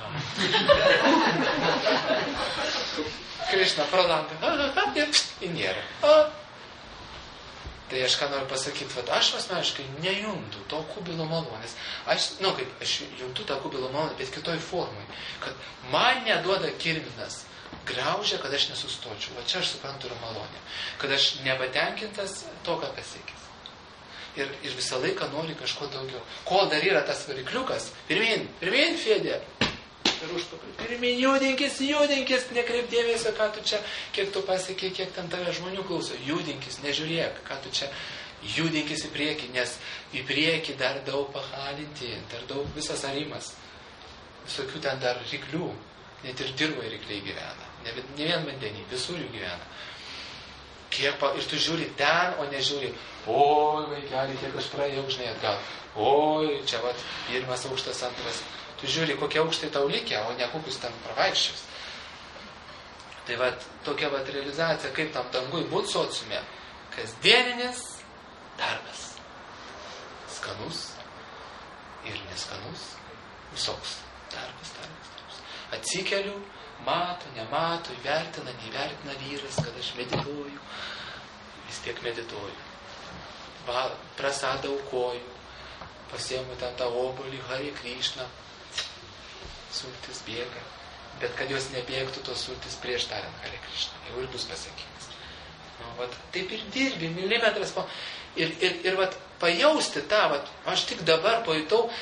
Krišna pralanda. Ir nėra. A. Tai aš ką noriu pasakyti, vat, aš asmeniškai nejuntu to kubilo malonės. Aš, nu, kaip, aš juntu tą kubilo malonę, bet kitoj formai. Kad man neduoda kirminas, graužia, kad aš nesustočiau. Va čia aš suprantu yra malonė. Kad aš nepatenkintas to, ką pasiekęs. Ir, ir visą laiką nori kažko daugiau. Kol dar yra tas varikliukas, pirmin, pirmin, Fedė, ir užpakalį, pirmin, judinkis, judinkis, nekreip dėmesio, ką tu čia, kiek tu pasiekiai, kiek ten tave žmonių klauso, judinkis, nežiūrėk, ką tu čia, judinkis į priekį, nes į priekį dar daug pahalinti, dar daug visas arimas, visokių ten dar ryklių, net ir dirvoje rykliai gyvena, ne, ne vien vandenį, visur jų gyvena. Kiek pa, ir tu žiūri ten, o nežiūri, oi, vaikeli, kiek aš praėjau, žinai, atgal. Oi, čia vat, pirmas aukštas, antras. Tu žiūri, kokie aukštai tau likę, o ne kokius ten pravaikščius. Tai vat, tokia vat realizacija, kaip tam dangui būt sociume. Kasdieninis darbas. Skanus ir neskanus. Visoks darbas, darbas, darbas. Atsikeliu, mato, nemato, įvertina, neįvertina vyras, kad aš medituoju, vis tiek medituoju. Va, prasadą aukoju, pasiemu ten tą obuolį, Hare Krishna, sultis bėga. Bet kad jos nebėgtų, tos sultis prieš tariant Hare Krishna, jau ir bus pasakymas. Nu, vat, taip ir dirbi, milimetras po... Ir, ir, ir vat, pajausti tą, vat, aš tik dabar pajutau,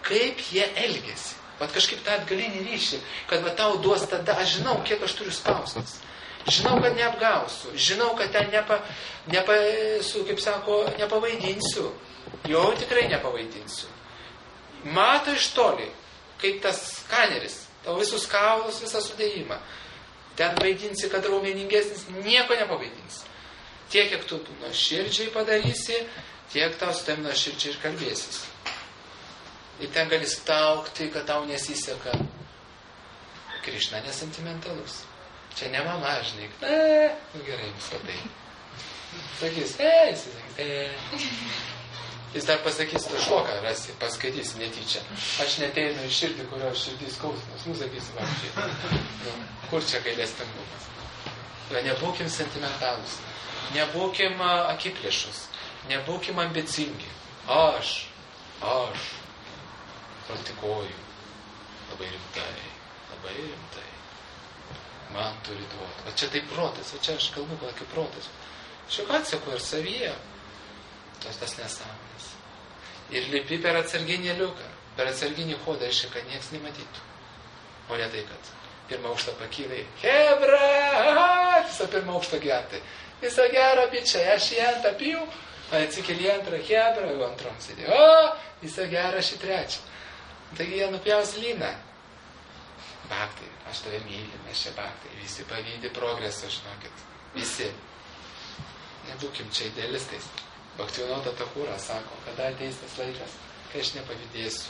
kaip jie elgesi. Vat kažkaip tą atgalinį ryšį, kad va tau duos tada, aš žinau, kiek aš turiu spaustis. Žinau, kad neapgausiu. Žinau, kad ten nepa, nepa, su, kaip sako, nepavaidinsiu. Jo tikrai nepavaidinsiu. Mato iš toli, kaip tas skaneris, tavo visus kaulus, visą sudėjimą. Ten vaidinsi, kad raumeningesnis, nieko nepavaidinsi. Tiek, kiek tu nuoširdžiai padarysi, tiek tau su tam nuoširdžiai ir kalbėsis. Ir ten gali staukti, kad tau nesiseka. Krišna nesentimentalus. Čia ne mama, žinai. E, nu gerai, visą tai. Sakys, e, jis sakys, e. Jis dar pasakys, tu šloką rasi, paskaitysi netyčia. Aš neteinu į širdį, kurio širdys skausmas. Nu, sakysi, vapčiai. Nu, kur čia gailestingumas? Jo, nebūkim sentimentalus. Nebūkim akiplėšus. Nebūkim ambicingi. Aš, aš. Praktikuoju labai rimtai, labai rimtai. Man turi duoti. O čia tai protas, o čia aš kalbu gal kaip protas. Šiuo atseku ir savyje tos tas nesąmonės. Ir lipi per atsarginį liuką, per atsarginį hodą, iš kad nieks nematytų. O ne tai, kad pirmą aukštą pakylai, hebra, visą pirmą aukštą gertai. Visą gerą bičią, aš į antrą pijau, atsikeli antrą, hebra, jau antrom sėdėjau. O, visą gerą aš į trečią. Taigi jie nupjaus lyną. Baktai, aš tave myliu, mes čia baktai. Visi pavydi progreso, žinokit. Visi. Nebūkim čia idealistais. Bhaktivinoda Thakura sako, kada ateis tas laikas, kai aš nepavydėsiu.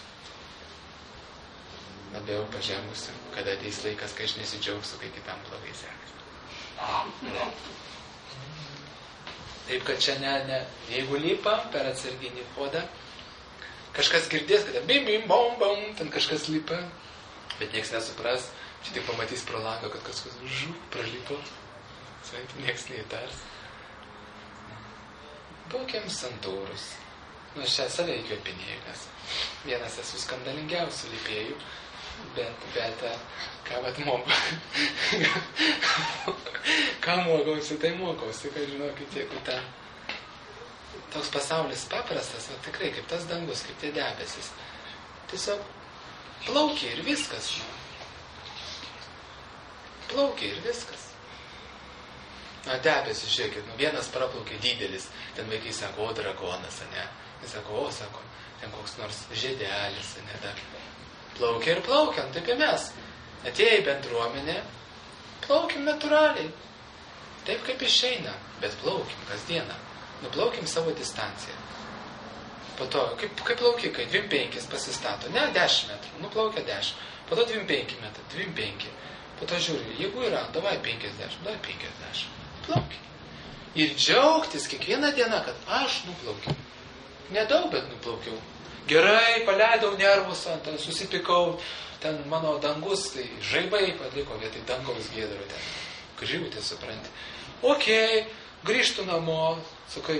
Labiau pažengusiu, kada ateis laikas, kai aš nesidžiaugsiu, kai kitam blogai sekasi. Taip, kad čia ne, ne. Jeigu lipa per atsarginį hodą, kažkas girdės, kad bim, bim, bom, bom, ten kažkas lipa, bet nieks nesupras, čia tik pamatys pro langą, kad kažkas žu, pralipo, taip, nieks neįtars. Būkim santūrus. Nu, šią save įkvėpinėjau, nes vienas esu skandalingiausių lipėjų, bet, bet, ką vat moku, ką mokausi, tai mokausi, kad žinokit, jeigu ten toks pasaulis paprastas, o tikrai kaip tas dangus, kaip tie debesis. Tiesiog plaukia ir viskas. Plaukia ir viskas. Na, debesis, žiūrėkit, nu, vienas praplaukia didelis, ten vaikai sako, o drakonas, ne? Jis sako, o, sako, ten koks nors žiedelis, ne? Da. Plaukia ir plaukiam, taip ir mes. Atėję į bendruomenę, plaukim natūraliai. Taip kaip išeina, bet plaukim kasdieną. Nuplaukim savo distanciją. Po to, kaip, kaip plaukikai, dvim penkis pasistato. Ne, dešimt metrų, nuplaukia dešimt. Po to dvim penki metrų, dvim penki. Po to žiūri, jeigu yra, davai penkiasdešimt, davai penkiasdešimt. Plaukiai. Ir džiaugtis kiekvieną dieną, kad aš nuplaukiau. Nedaug, bet nuplaukiau. Gerai, paleidau nervus, ant, susipikau. Ten mano dangus, tai žaibai paliko vietoj dangaus giedro ten. Griūtė, supranti. Okei, grįžtų namo. Sakai,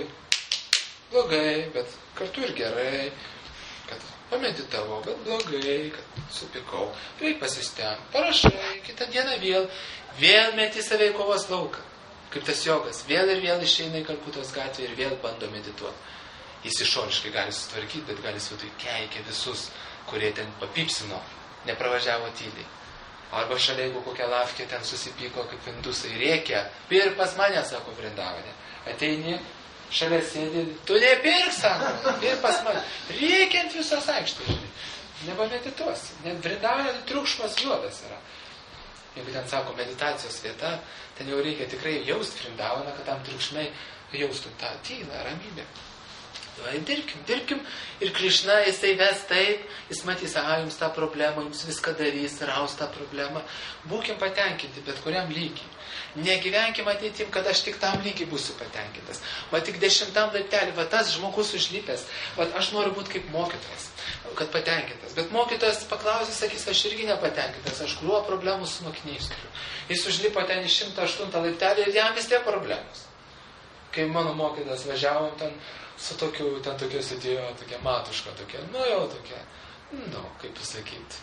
blogai, bet kartu ir gerai, kad pameditavau, bet blogai, kad supikau. Reik pasisteng, parašai, kitą dieną vėl, vėl meti save į kovos lauką. Kaip tas jogas, vėl ir vėl išeina į Kalkutos gatvę ir vėl bando medituoti. Jis išoriškai gali sutvarkyti, bet gali sutvarkyti keikia visus, kurie ten papipsino, nepravažiavo tyliai. Arba šalia, jeigu kokia lafkė ten susipyko, kaip indusai rėkia, ir pas mane, sako Vrindavane. Ateini, šalia sėdi, tu nepirk, sako, ir pas mane. Rėkiant visos aikštės, žinai. Nepamedituosi. Net Vrindavane triukšmas juodas yra. Jeigu ten sako meditacijos vieta, ten jau reikia tikrai jaust Vrindavaną, kad tam triukšmai jaustum tą tylą, ramybę. Tai dirbkim, dirbkim. Ir Krišna, jisai ves taip, jis matys, aha, jums tą problemą, jums viską darys, raus tą problemą. Būkim patenkinti bet kuriam lygiai. Negyvenkim ateitim, kad aš tik tam lygiai būsiu patenkintas. Va tik dešimtam laiptelį, va tas žmogus užlipęs, va aš noriu būti kaip mokytojas, kad patenkintas. Bet mokytojas paklausys, sakys, aš irgi nepatenkintas, aš krūvą problemų su mokiniais turiu. Jis užlipo ten į šimtą aštuntą laiptelį ir jam vis tiek problemos. Kai mano mokytojas važiavom ten, su tokiu, ten tokia sėdėjo, tokia matuška, tokia, nu jau tokia, nu, kaip pasakyti,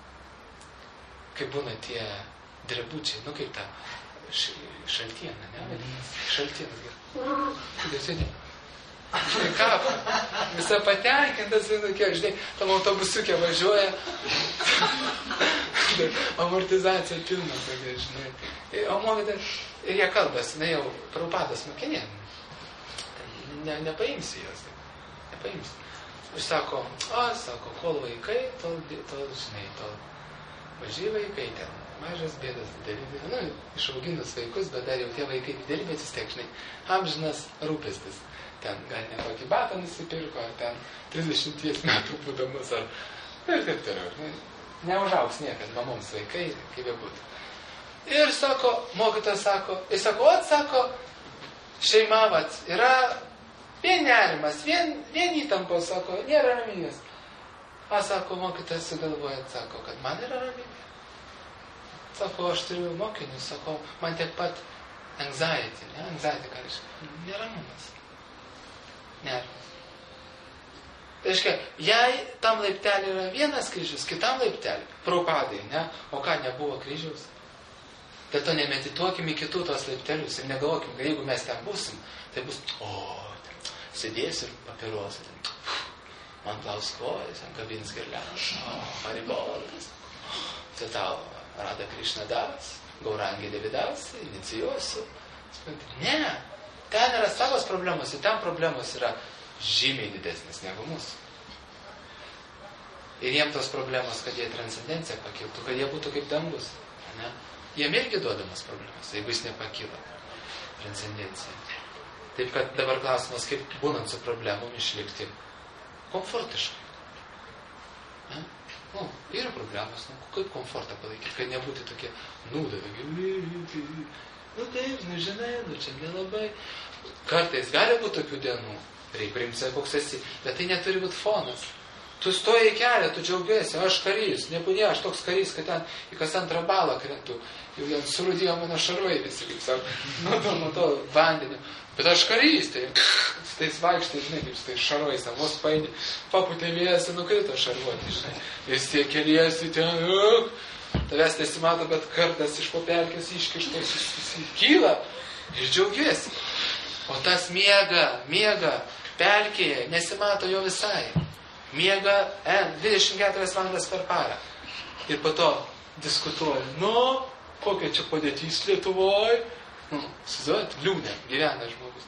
kaip būna tie drebučiai, nu kaip ta š, šaltiena, ne? Šaltienas, gerai. Kaip sėdėjo. Žinai, kapą. Visa patenkintas, nu, kiek, žinai, tam autobusiukė važiuoja. Amortizacija pilna tokia, žinai. O mokytė, ir jie kalbas, na jau, Prabhupadas mokinė. Ne, nepaimsi jos. Nepaimsi. Ir sako, o, sako, kol vaikai, tol, tol žinai, tol maži vaikai ten. Mažas bėdas dideli, nu, išauginus vaikus, bet dar jau tie vaikai dideli, bet vis tiek, žinai, amžinas rūpestis. Ten gal ne kokį batą nusipirko, ten trisdešimties metų būdamas, ar ir taip toliau. Neužaugs niekad mamoms vaikai, kaip jie būtų. Ir sako, mokytojas sako, jis sako, o, sako, šeima, vat, yra vien nerimas, vien, vien įtampos, sako, nėra ramybės. A, sako, mokytojas sugalvojat, sako, kad man yra ramybė. Sako, aš turiu mokinius, sako, man tiek pat anxiety, ne, anxiety, ką reiškia, neramumas, nerimas. Tai reiškia, jei tam laiptelį yra vienas kryžius, kitam laiptelį, Prabhupadai, ne, o ką, nebuvo kryžiaus? Bet to nemedituokim į kitų tos laiptelius ir negalvokim, kad jeigu mes ten būsim, tai bus, o, ten, sėdės ir papiruos, ten, man plaus kojas, ant kabins girlianas, o, maribolas, tai tau, Rada Krišna das, Gaurangė Devidas, inicijuosiu. Ne, ten yra savas problemos ir ten problemos yra žymiai didesnis negu mūsų. Ir jiem tos problemos, kad jie transcendenciją pakiltų, kad jie būtų kaip dangus. Ne? Jiem irgi duodamas problemas, jeigu jis nepakyla transcendencija. Taip kad dabar klausimas, kaip būnant su problemom išlikti komfortiškai. Ne? Nu, yra problemos, nu, kaip komfortą palaikyti, kad nebūtų tokie nūdavai. Nu taip, nu žinai, nu čia nelabai. Kartais gali būti tokių dienų, reikia priimti save koks esi, bet tai neturi būti fonas. Tu stoji į kelią, tu džiaugiesi, aš karys, nebūnė, aš toks karys, kad ten į kas antrą balą krentu, jau ten surudėjo mano šarvai visi, kaip sako, nuo to, nuo to vandenio. Bet aš karys, tai su tais vaikštai, žinai, kaip su tais šarvais, ten vos paini, paputė vėjas ir nukrito šarvuoti, žinai. Jis tie keliesi ten, uk, tavęs nesimato, bet kartas iš popelkės iškištos, jis kyla ir džiaugiesi. O tas miega, miega, pelkėje, nesimato jo visai. Miega en, dvidešimt keturias valandas per parą. Ir po to diskutuoja, nu, kokia čia padėtys Lietuvoj. Nu, suzuojat, liūnė, gyvena žmogus.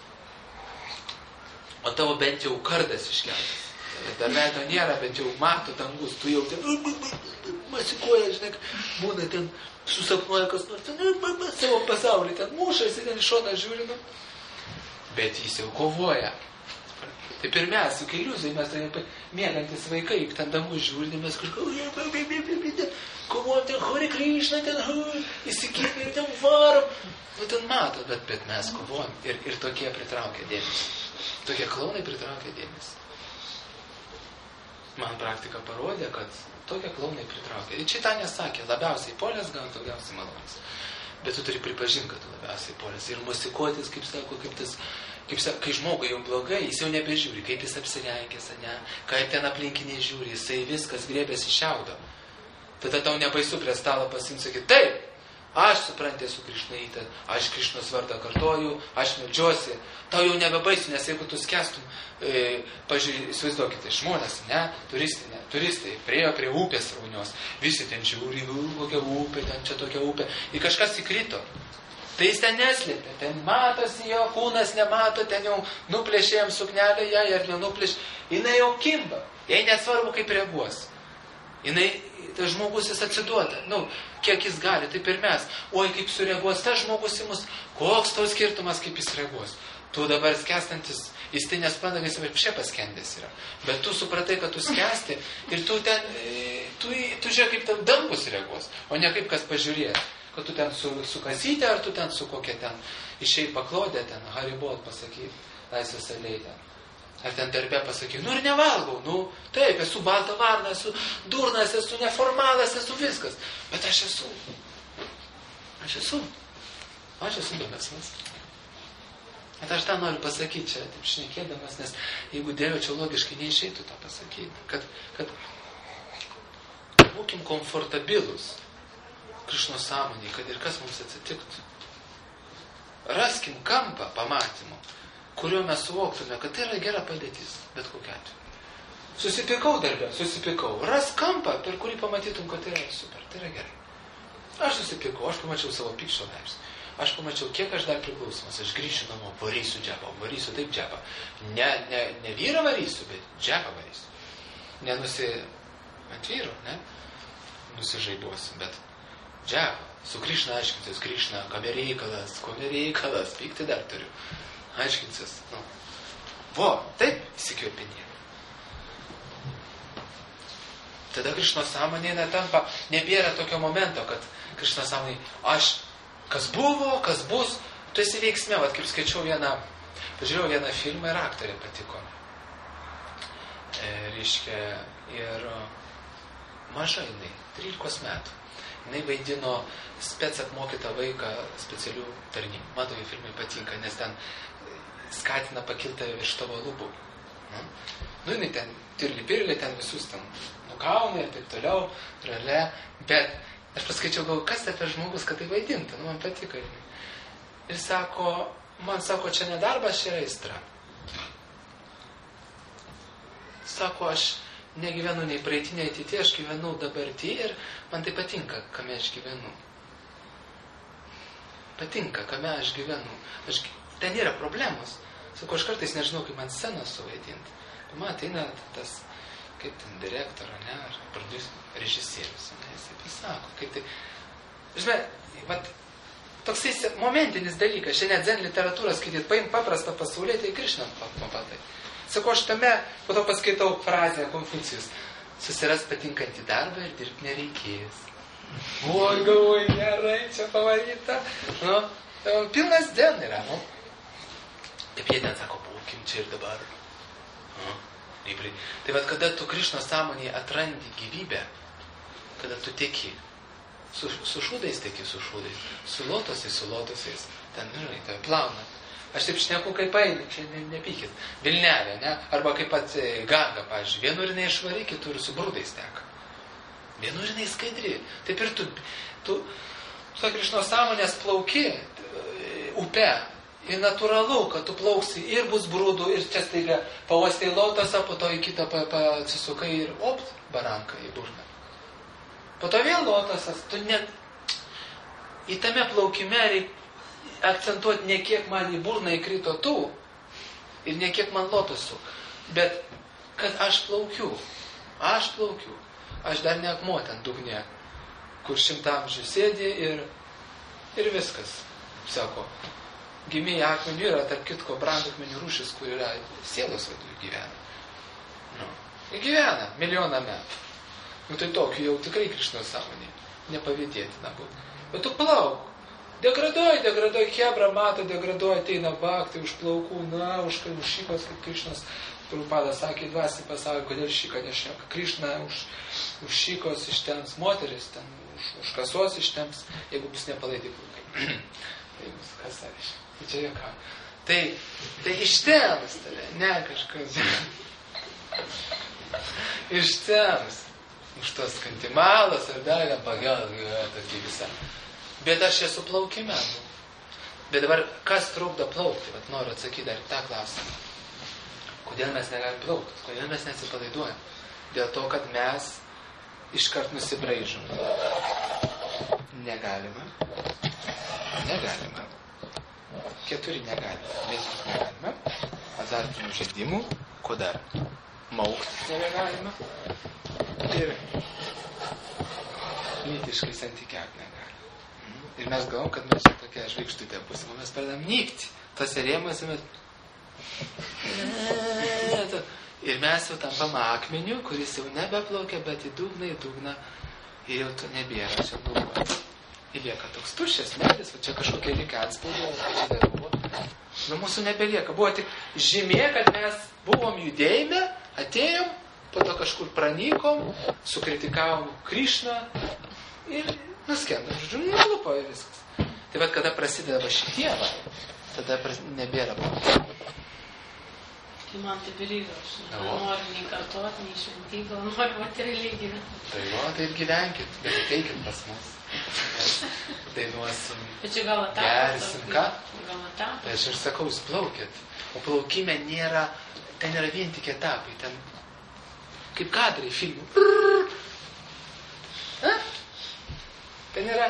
O tavo bent jau kardas iškeltas. Dar veido nėra, bent jau mato dangus, tu jau ten masikuoja, žinai, būna ten susapnuoja kas nors, ten savo pasaulį, ten mušasi, ten iš šoną žiūrinu. Bet jis jau kovoja. Tai pirmiausia, kai iliuzai mes tai mėgantis vaikai, ten dangus žiūrime, mes kažką kovojam, ten Hare Krishna, ten įsikirpė, ten varom. Nu, ten mato, bet, bet mes kovojam. Ir, ir tokie pritraukia dėmesį. Tokie klaunai pritraukia dėmesį. Man praktika parodė, kad tokie klaunai pritraukia. Ir čia tą nesakė, labiausiai polės, gal daugiausiai malonės. Bet tu turi pripažinti, kad tu labiausiai polės. Ir musikuotis, kaip sako, kaip tas, kaip sako, kai žmogui jau blogai, jis jau nebežiūri, kaip jis apsirengęs, ne, kaip ten aplinkiniai žiūri, jisai viskas grėbėsi šiaudo. Tada tau nebaisu prie stalo pasimti, sakyti, taip, aš suprantu, esu Krišnaitė, aš Krišnos vardą kartoju, aš meldžiuosi, tau jau nebebaisu, nes jeigu tu skęstum, e, pažiūrėjau, įsivaizduokite, žmonės, ne, turistai, ne, turistai, priejo prie upės raunios, visi ten žiūri, kokia upė, ten čia tokia upė, ir kažkas įkrito. Tai jis ten neslėpė, ten matosi jo kūnas, nemato, ten jau nuplėšė jam suknelę, jai ar nenuplėšė, jinai jau kimba, jai nesvarbu, kaip reaguos. Jinai, tas žmogus jis atsiduoda, nu, kiek jis gali, taip ir mes. Oi, kaip sureaguos tas žmogus į mus, koks tau skirtumas, kaip jis reaguos. Tu dabar skęstantis, jis tai nespranta, kad jis ir čia paskendęs yra. Bet tu supratai, kad tu skęsti ir tu ten, tu, tu žiūrėk, kaip tau dangus reaguos, o ne kaip kas pažiūrės. Kad tu ten su, su kasytė, ar tu ten su kokia ten išėjai paklodę ten, haribot pasakyti, laisvės alėjai ten. Ar ten darbė pasakyti, nu ir nevalgau, nu taip, esu balta varna, esu durnas, esu neformalas, esu viskas. Bet aš esu. Aš esu. Aš esu domesnis. Bet aš tą noriu pasakyti čia, taip šnekėdamas, nes jeigu dėliočiau logiškai neišeitų tą pasakyti. Kad, kad būkim komfortabilus Krišnos sąmonėje, kad ir kas mums atsitiktų. Raskim kampą pamatymu, kurio mes suvoktume, kad tai yra gera padėtis, bet kokia atveju. Susipikau darbę, susipikau. Ras kampą, per kurį pamatytum, kad tai yra super, tai yra gerai. Aš susipikau, aš pamačiau savo pykčio laipsnį. Aš pamačiau, kiek aš dar priklausomas. Aš grįšiu namo, varysiu džepą, varysiu taip džepą. Ne, ne, ne vyrą varysiu, bet džepą varysiu. Nenusi ant vyro, ne? Nusižaibuosiu, bet džepą. Su Krišna aiškintis, Krišna, kame reikalas, kame reikalas, pykti dar turiu. Aiškinsis. Nu. Vo, taip įsikvėpinė. Tada Krišnos sąmonė netampa, nebėra tokio momento, kad Krišnos sąmonė, aš, kas buvo, kas bus, tu esi veiksme, vat kaip skaičiau vieną, pažiūrėjau vieną filmą ir aktorė patiko. E, reiškia, ir maža jinai, trylikos metų. Jinai vaidino spec apmokytą vaiką specialių tarnybų. Man tokie filmai patinka, nes ten skatina pakilti virš tavo lūpų. Nu, nu jinai ten, tirli-pirli, ten visus ten nukauna ir taip toliau, rale, bet aš paskaičiau, gal kas tai per žmogus, kad tai vaidintų, nu man patiko. Ir sako, man sako, čia ne darbas, čia yra aistra. Sako, aš negyvenu nei praeitį, nei ateitį, aš gyvenu dabartį ir man tai patinka, kame aš gyvenu. Patinka, kame aš gyvenu. Aš, ten yra problemos. Sako, aš kartais nežinau, kaip man sceną suvaidinti. Man ateina tas, kaip ten direktorą, ne, ar pradės režisierius, ne, jisai pasako, kaip tai, žinai, vat, toksai momentinis dalykas, šiandien zen literatūrą skaityti, paim paprastą pasaulyje, tai Krišną papatai. Sako, aš tame, po to paskaitau frazę Konfucijus, susiras patinkantį darbą ir dirbti nereikės. Oi, galvoj, gerai, čia pavaryta, nu, pilnas den yra, nu. Taip jie ten sako, būkim čia ir dabar. Nu. Tai vad, kada tu Krišnos sąmonėje atrandi gyvybę, kada tu teki, su, su šūdais teki su šūdais, su lotosais, su lotosais, ten, žinai, tai plauna. Aš taip šneku kaip eini, čia ne, nepykit. Vilnelė, ne? Arba kaip pat Ganga, pavyzdžiui, vienur jinai švari, kitur su brūdais teka. Vienur jinai skaidri. Taip ir tu, tu, su Krišnos sąmonės plauki upe. Ir natūralu, kad tu plauksi ir bus brūdų, ir čia staiga pavastai lotosą, po to į kitą atsisukai ir opt, baranką į burną. Po to vėl lotosas, tu ne... Į tame plaukime reikia akcentuoti ne kiek man į burną įkrito tų ir ne kiek man lotosų, bet kad aš plaukiu, aš plaukiu, aš dar ne akmuo ten dugne, kur šimtamžių sėdi ir, ir viskas, sako. Gimėjai akmenių yra, tarp kitko, brangakmenių rūšis, kur yra sielos vadų gyvena. Nu, gyvena milijoną metų. Nu, tai tokiu jau tikrai Krišnos sąmonė. Nepavydėtina būtų. Bet tu plauk. Degraduoji, degraduoji, Hebra mato, degraduoji, ateina baktai už plaukų, na, už, už šykos, kaip Krišnos Prabhupada sakė, dvasiai pasakė, kodėl šyka nešneka. Krišna už, už šykos ištems, moteris ten už, už kasos ištems, jeigu bus nepalaidi plaukai. Tai bus kasariš. Tai čia joką. Tai, tai ištems tave, ne kažkas. Ištems. Už tos kantimalas ar dar pagal tokį visą. Bet aš esu plaukime. Bet dabar, kas trukdo plaukti? Vat noriu atsakyti dar tą klausimą. Kodėl mes negalim plaukti? Kodėl mes nesipalaiduojam? Dėl to, kad mes iškart nusibraižom. Negalima. Negalima. Keturi negalima. Mėstis negalima. Azartinių žaidimų. Ko dar? Mauktis negalima. Ir lytiškai santykiauti negalima. Ir mes galvom, kad mes čia tokia žvaigždutė būsim. O mes pradam nykti. Tose rėmuose mes... Ir mes jau tampam akmeniu, kuris jau nebeplaukia, bet į dugną, į dugną. Ir jau to nebėra. Čia buvo. Ir lieka toks tuščias medis, o čia kažkokia lieka atspaudo, o čia dar buvo. Nu, mūsų nebelieka. Buvo tik žymė, kad mes buvom judėjime, atėjom, po to kažkur pranykom, sukritikavom Krišną ir nuskendom. Žodžiu, nulupo ir viskas. Tai vat, kada prasideda va šitie, va, tada pras... nebėra. Tai man taip ir yra, aš nenoriu nei kartuoti, nei šventyti, gal noriu materialiai gyventi. Tai o, tai ir gyvenkit, bet ateikit pas mus. Mes dainuosim, Bet čia gal etapą. gersim, ką? Gal etapą. Tai aš ir sakau, jūs plaukit. O plaukime nėra, ten yra vien tik etapai, ten kaip kadrai filmų. A? Ten yra,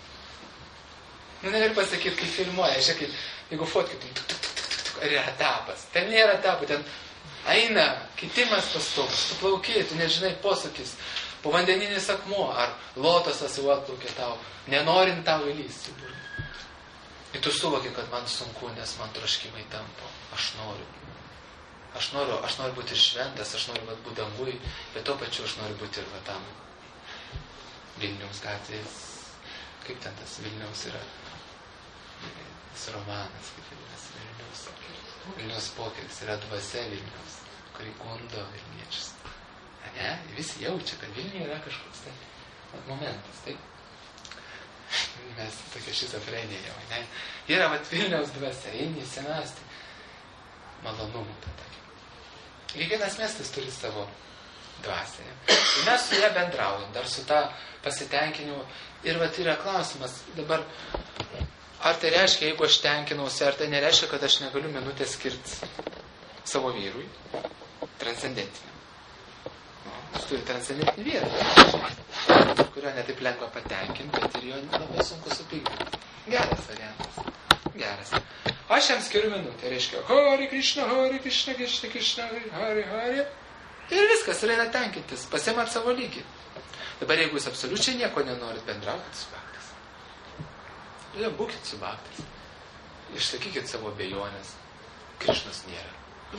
nu negali pasakyti, kaip filmuoja, žiūrėk, jeigu fotkitum, ar yra etapas. Ten nėra etapų, ten eina kitimas pastovis, tu plauki, tu nežinai posūkis, povandeninis akmuo, ar lotosas jau atplaukė tau, nenorint tau įlysti. Ir tu suvoki, kad man sunku, nes man troškimai tampo. Aš noriu. Aš noriu, aš noriu būti ir šventas, aš noriu būti dangui, bet tuo pačiu aš noriu būti ir va tam Vilniaus gatvės. Kaip ten tas Vilniaus yra? Tas romanas, kaip vadinasi, Vilniaus. Vilniaus pokeris yra dvasia Vilniaus, kuri gundo Vilniečius. Ne? Visi jaučia, kad Vilniuje yra kažkoks tai momentas, taip? Mes tokia šizofrenija jau, ne? Yra vat Vilniaus dvasia, eini į senastį. Malonumų tą tokį. Kiekvienas miestas turi savo dvasią. Ir mes su ją bendraujam, dar su tą pasitenkinimu. Ir vat yra klausimas, dabar, ar tai reiškia, jeigu aš tenkinausi, ar tai nereiškia, kad aš negaliu minutę skirti savo vyrui, transcendentiniam. Nu, jis turi transcendentinį vyrą, kurio netaip lengva patenkinti, bet ir jo labai sunku supykti. Geras variantas. Geras. Aš jam skiriu minutę, reiškia, Hare Krishna, Hare Krishna, Krishna Krishna, Hare Hare. Ir viskas, ir eina tenkintis, pasimat savo lygį. Dabar jeigu jūs absoliučiai nieko nenorit, bendraukit su baktais. Ir būkit su baktais. Išsakykit savo abejonės. Krišnos nėra.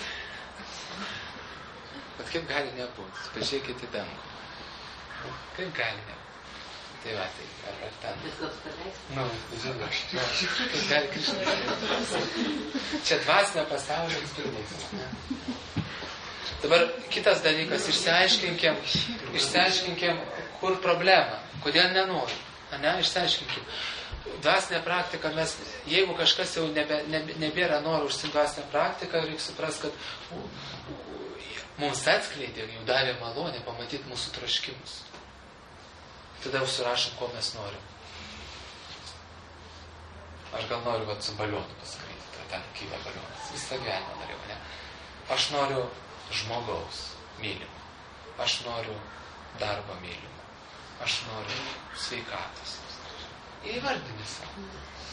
Bet kaip gali nebūti? Pažiūrėkit į dangų. Kaip gali nebūti? Tai va, tai ar, ar ten. Viskas paleis. Nu, žinau, kaip gali Krišnos nebūti. Čia dvasinio pasaulio eksperimentas, ne? Dabar kitas dalykas, išsiaiškinkim, išsiaiškinkim, kur problema, kodėl nenori, ne, išsiaiškinkim. Dvasinė praktika, mes, jeigu kažkas jau nebe, nebe, nebėra noro užsiimti dvasinę praktiką, reikia suprasti, kad u, u, mums atskleidė, jau davė malonę pamatyti mūsų troškimus. Tada užsirašom, ko mes norim. Aš gal noriu vat, su balionu paskraidyti, ten kyla balionas, visą gyvenimą norėjau, ne. Aš noriu žmogaus mylimo. Aš noriu darbo mylimo. Aš noriu sveikatos. Įvardini savo.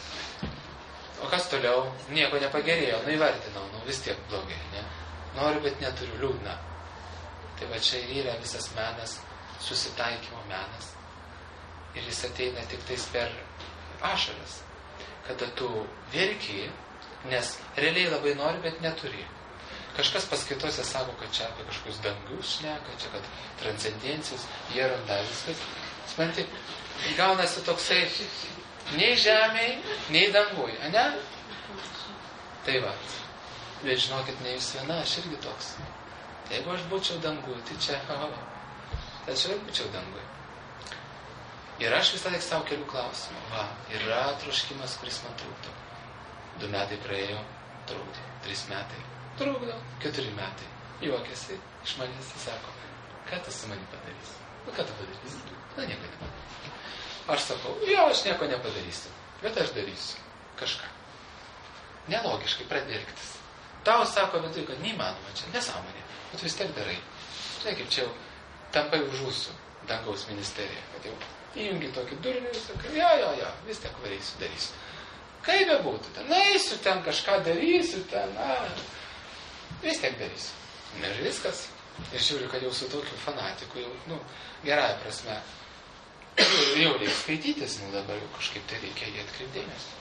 O kas toliau? Nieko nepagerėjo. Nu įvardinau, nu vis tiek blogai, ne? Noriu, bet neturiu, liūdna. Tai va čia ir yra visas menas, susitaikymo menas. Ir jis ateina tik tais per ašaras. Kada tu verki, nes realiai labai nori, bet neturi. Kažkas paskaitose sako, kad čia apie kažkokius dangius šneka, čia kad transcendencijos, jie randa viskas. Spanti, gaunasi toksai nei žemėj, nei dangui, ane? Tai va. Bet žinokit, ne jūs viena, aš irgi toks. Jeigu aš būčiau dangui, tai čia, ha, tačiau ir būčiau dangui. Ir aš visą laik savo kelių klausimų. Va, yra troškimas, kuris man trūkdo. Du metai praėjo, trūkdo. Tris metai. Trūkdo, keturi metai. Juokiasi, iš manęs jis sako, ką tu su manim padarysi? Nu, ką tu padarysi? Na, nieko nepadarysi. Aš sakau, jo, aš nieko nepadarysiu, bet aš darysiu kažką. Nelogiškai pradėlgtis. Tau sako vidui, kad neįmanoma čia, nesąmonė, bet vis tiek darai. Žinai, kaip čia jau tampai už jūsų dangaus ministeriją, kad jau įjungi tokį durnį ir sakai, jo, jo, jo, vis tiek varysiu, darysiu. Kaip be būtų, ten eisiu, ten kažką darysiu, ten, na, vis tiek darysiu. Ir viskas. Ir žiūriu, kad jau su tokiu fanatiku, jau, nu, gerąją prasme, jau, jau reikia skaitytis, nu, dabar jau kažkaip tai reikia jį atkreipdėmės.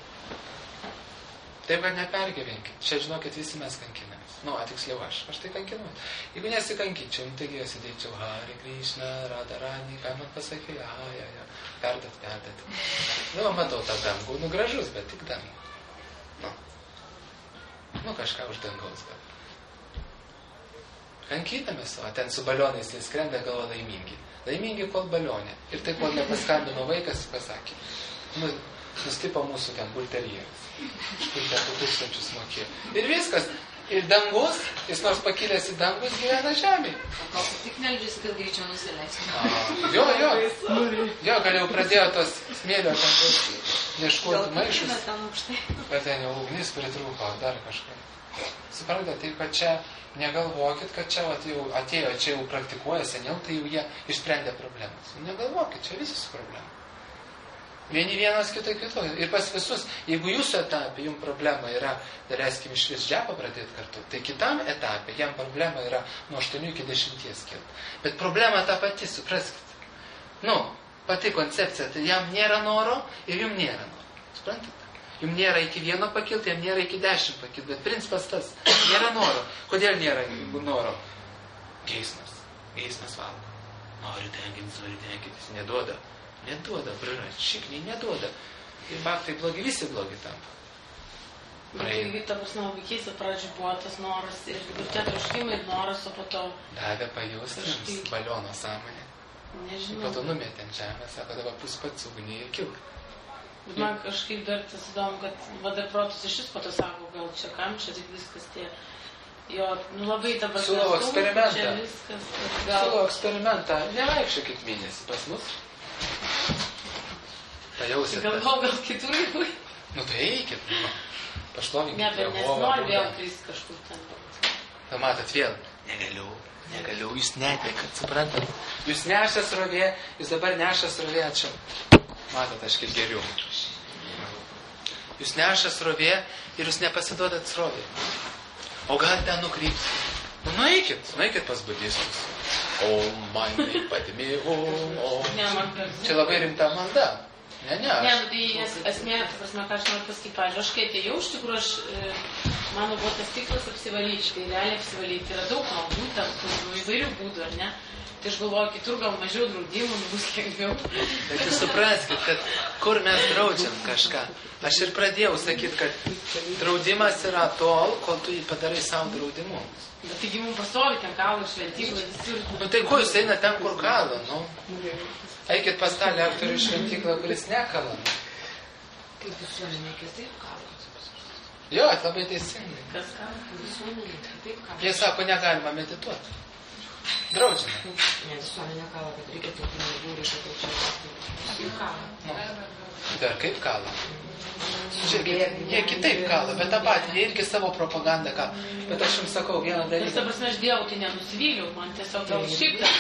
Taip, kad nepergyvenkit. Čia, žinokit, visi mes kankinamės. Nu, tiksliau aš. Aš tai kankinuoju. Jeigu nesikankyčiau, nu, taigi sėdėčiau, Hare Krishna, Radharani, ką man pasakė, ja, ja, ja, perdat, perdat. Nu, matau tą dangų, nu, gražus, bet tik dangų. Nu, nu, kažką už dangaus, bet. Kankinamės, o ten su balionais jie skrenda galva laimingi. Laimingi kol balionė. Ir taip, kol nepaskambino vaikas, pasakė. Nu, nustipo mūsų ten bulterjeras. Iš kur ten tūkstančius mokėjo. Ir viskas. Ir dangus, jis nors pakilęs į dangus gyvena žemėje. O gal tik meldžiasi, kad greičiau nusileistų. Jo, jo. Jo, gal jau pradėjo tos smėlio ten ieškoti maišus. Bet ten jau ugnis pritrūko, dar kažką. Suprantate, taip, kad čia negalvokit, kad čia vat, jau atėjo, čia jau praktikuoja seniau, tai jau jie išsprendė problemas. Negalvokit, čia visos problemas. Vieni vienas kitai kitai. Ir pas visus, jeigu jūsų etapė, jums problema yra, daleiskim, iš vis džepą pradėti kartu, tai kitam etapė, jam problema yra nuo aštuonių iki dešimties kilti. Bet problema ta pati, supraskite. Nu, pati koncepcija, tai jam nėra noro ir jums nėra noro. Suprantate? Jums nėra iki vieno pakilti, jam nėra iki dešimt pakilti, bet principas tas, nėra noro. Kodėl nėra noro? Geismas. Geismas valgo. Nori tenkintis, nori tenkintis, neduoda. Neduoda, brira, šikniai neduoda. Ir baktai blogi, visi blogi tampa. Bet tai ta prasme, vaikystė pradžių buvo tas noras ir tie troškimai ir noras, o po to... Davė pajusti jums baliono sąmonę. Nežinau. Po to numetė ant žemę, sako, dabar pus pats ugnį ir kilk. Bet man kažkaip dar tas įdomu, kad vada protus iš vis po to sako, gal čia kam, čia tik viskas tie... Jo, nu labai dabar... Siūlau eksperimentą. Čia viskas, gal... Siūlau eksperimentą. Nevaikščiokit mėnesį pas mus. Pajausit. Galvau, gal kitur jau. Nu tai eikit, nu. Pašlovinkit. Ne, bet nesinori vėl krist kažkur ten. Na matot vėl. Negaliu, negaliu, jūs netekat, suprantat. Jūs nešęs srovė, jūs dabar nešęs srovė čia. Matot, aš kaip geriu. Jūs nešęs srovė ir jūs nepasiduodat srovė. O gal ten nukryps. Nu, nueikit, nueikit pas budistus. O manai padimi, o, o. Ne, man per... Čia labai rimta malda. Ne, ne, aš... Ne, nu tai es, esmė, ta prasme, ką aš noriu pasakyti, pavyzdžiui, aš kai atėjau, iš tikrųjų, aš, e, mano buvo tas tikslas apsivalyti, tai realiai apsivalyti. Yra daug maldų, tam, nu, įvairių būdų, ar ne? Tai aš galvoju, kitur gal mažiau draudimų, bus lengviau. Bet jūs supraskit, kad kur mes draudžiam kažką. Aš ir pradėjau sakyti, kad draudimas yra tol, kol tu jį padarai savo draudimu. Bet taigi mums pastovi ten kalą, šventyklą, visur. Nu tai ko jūs eina ten, kur kala, nu? Eikit pas tą lektorių šventyklą, kuris nekala. Kaip visuomenė kitaip kala? Jo, labai teisingai. Kas kala? Visuomenė kitaip kala. Jie sako, negalima medituoti. Draudžiame. Ne, visuomenė kala, kad reikia tokių nagų, reikia tokių nagų. Kaip kala? Nu, dar kaip kala. Žiūrėkit, jie kitaip kala, bet tą patį, jie irgi savo propagandą kala. Bet aš jums sakau vieną dalyką. Bet ta prasme, aš dėjau, tai nenusivyliau, man tiesiog gal šiaip ten.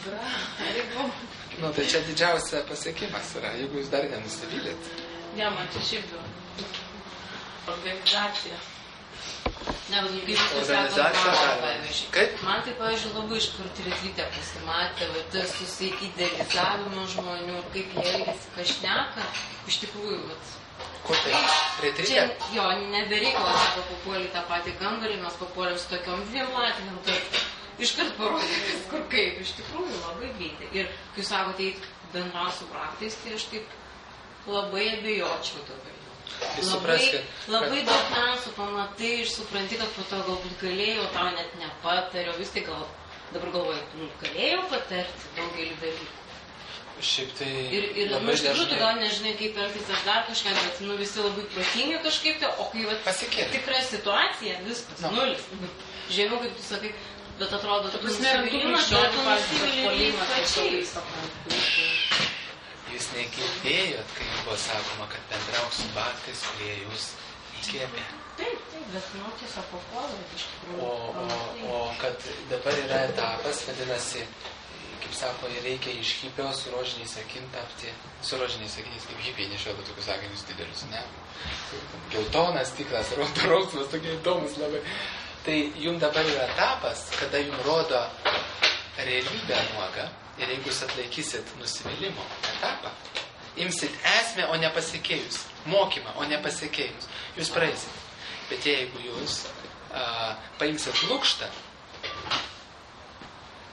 Nu, tai čia didžiausia pasiekimas yra, jeigu jūs dar nenusivylėt. Ne, man čia šiaip gal. Organizacija. Ne, bet kaip jūs Organizacija gali. Kaip? Man tai, pavyzdžiui, labai iškart retrytė pasimatė, va, tas susikidealizavimo žmonių, kaip jie elgėsi, ką šneka, iš tikrųjų, vat. Kur tai? Retrytė? Čia, jo, nebereikalo, sako, papuolė tą patį kambarį, mes papuolėm su tokiom dviem latvėm, tai iškart parodė, kas kur kaip, iš tikrųjų, labai greitai. Ir, kai sakote, bendrauti su praktais, tai aš taip labai abejočiau dabar. Labai, labai daug niuansų pamatai ir supranti, kad po to galbūt galėjau, tau net nepatariau, vis tai gal, dabar galvoju, nu, galėjau patarti daugelį dalykų. Šiaip tai ir, ir nu, iš tikrųjų, tu gal nežinai, kaip elgtis aš dar kažką, bet nu, visi labai protingi kažkaip, tai, o kai va, tikra situacija, viskas, no. Nulis. Žemiau, kaip tu sakai, bet atrodo, tu nusivylimas, bet tu nusivylimas, pačiais. Jūs negirdėjot, kai buvo sakoma, kad bendrauk su baktais, kurie jūs įkvėpė. Taip, taip, bet nu, tiesiog papuolė, iš tikrųjų. O, o, o kad dabar yra etapas, vadinasi, kaip sako, reikia iš hipio su rožiniais akim tapti, su rožiniais akiniais, kaip hipiai nešiotų tokius akinius didelius, ne? Geltonas tikras, rausvas, tokie įdomus labai. Tai jums dabar yra etapas, kada jums rodo realybę nuogą. Ir jeigu jūs atlaikysit nusivylimų etapą, imsit esmę, o nepasikėjus, mokymą, o nepasikėjus, jūs praeisit. Bet jeigu jūs a, paimsit lukštą,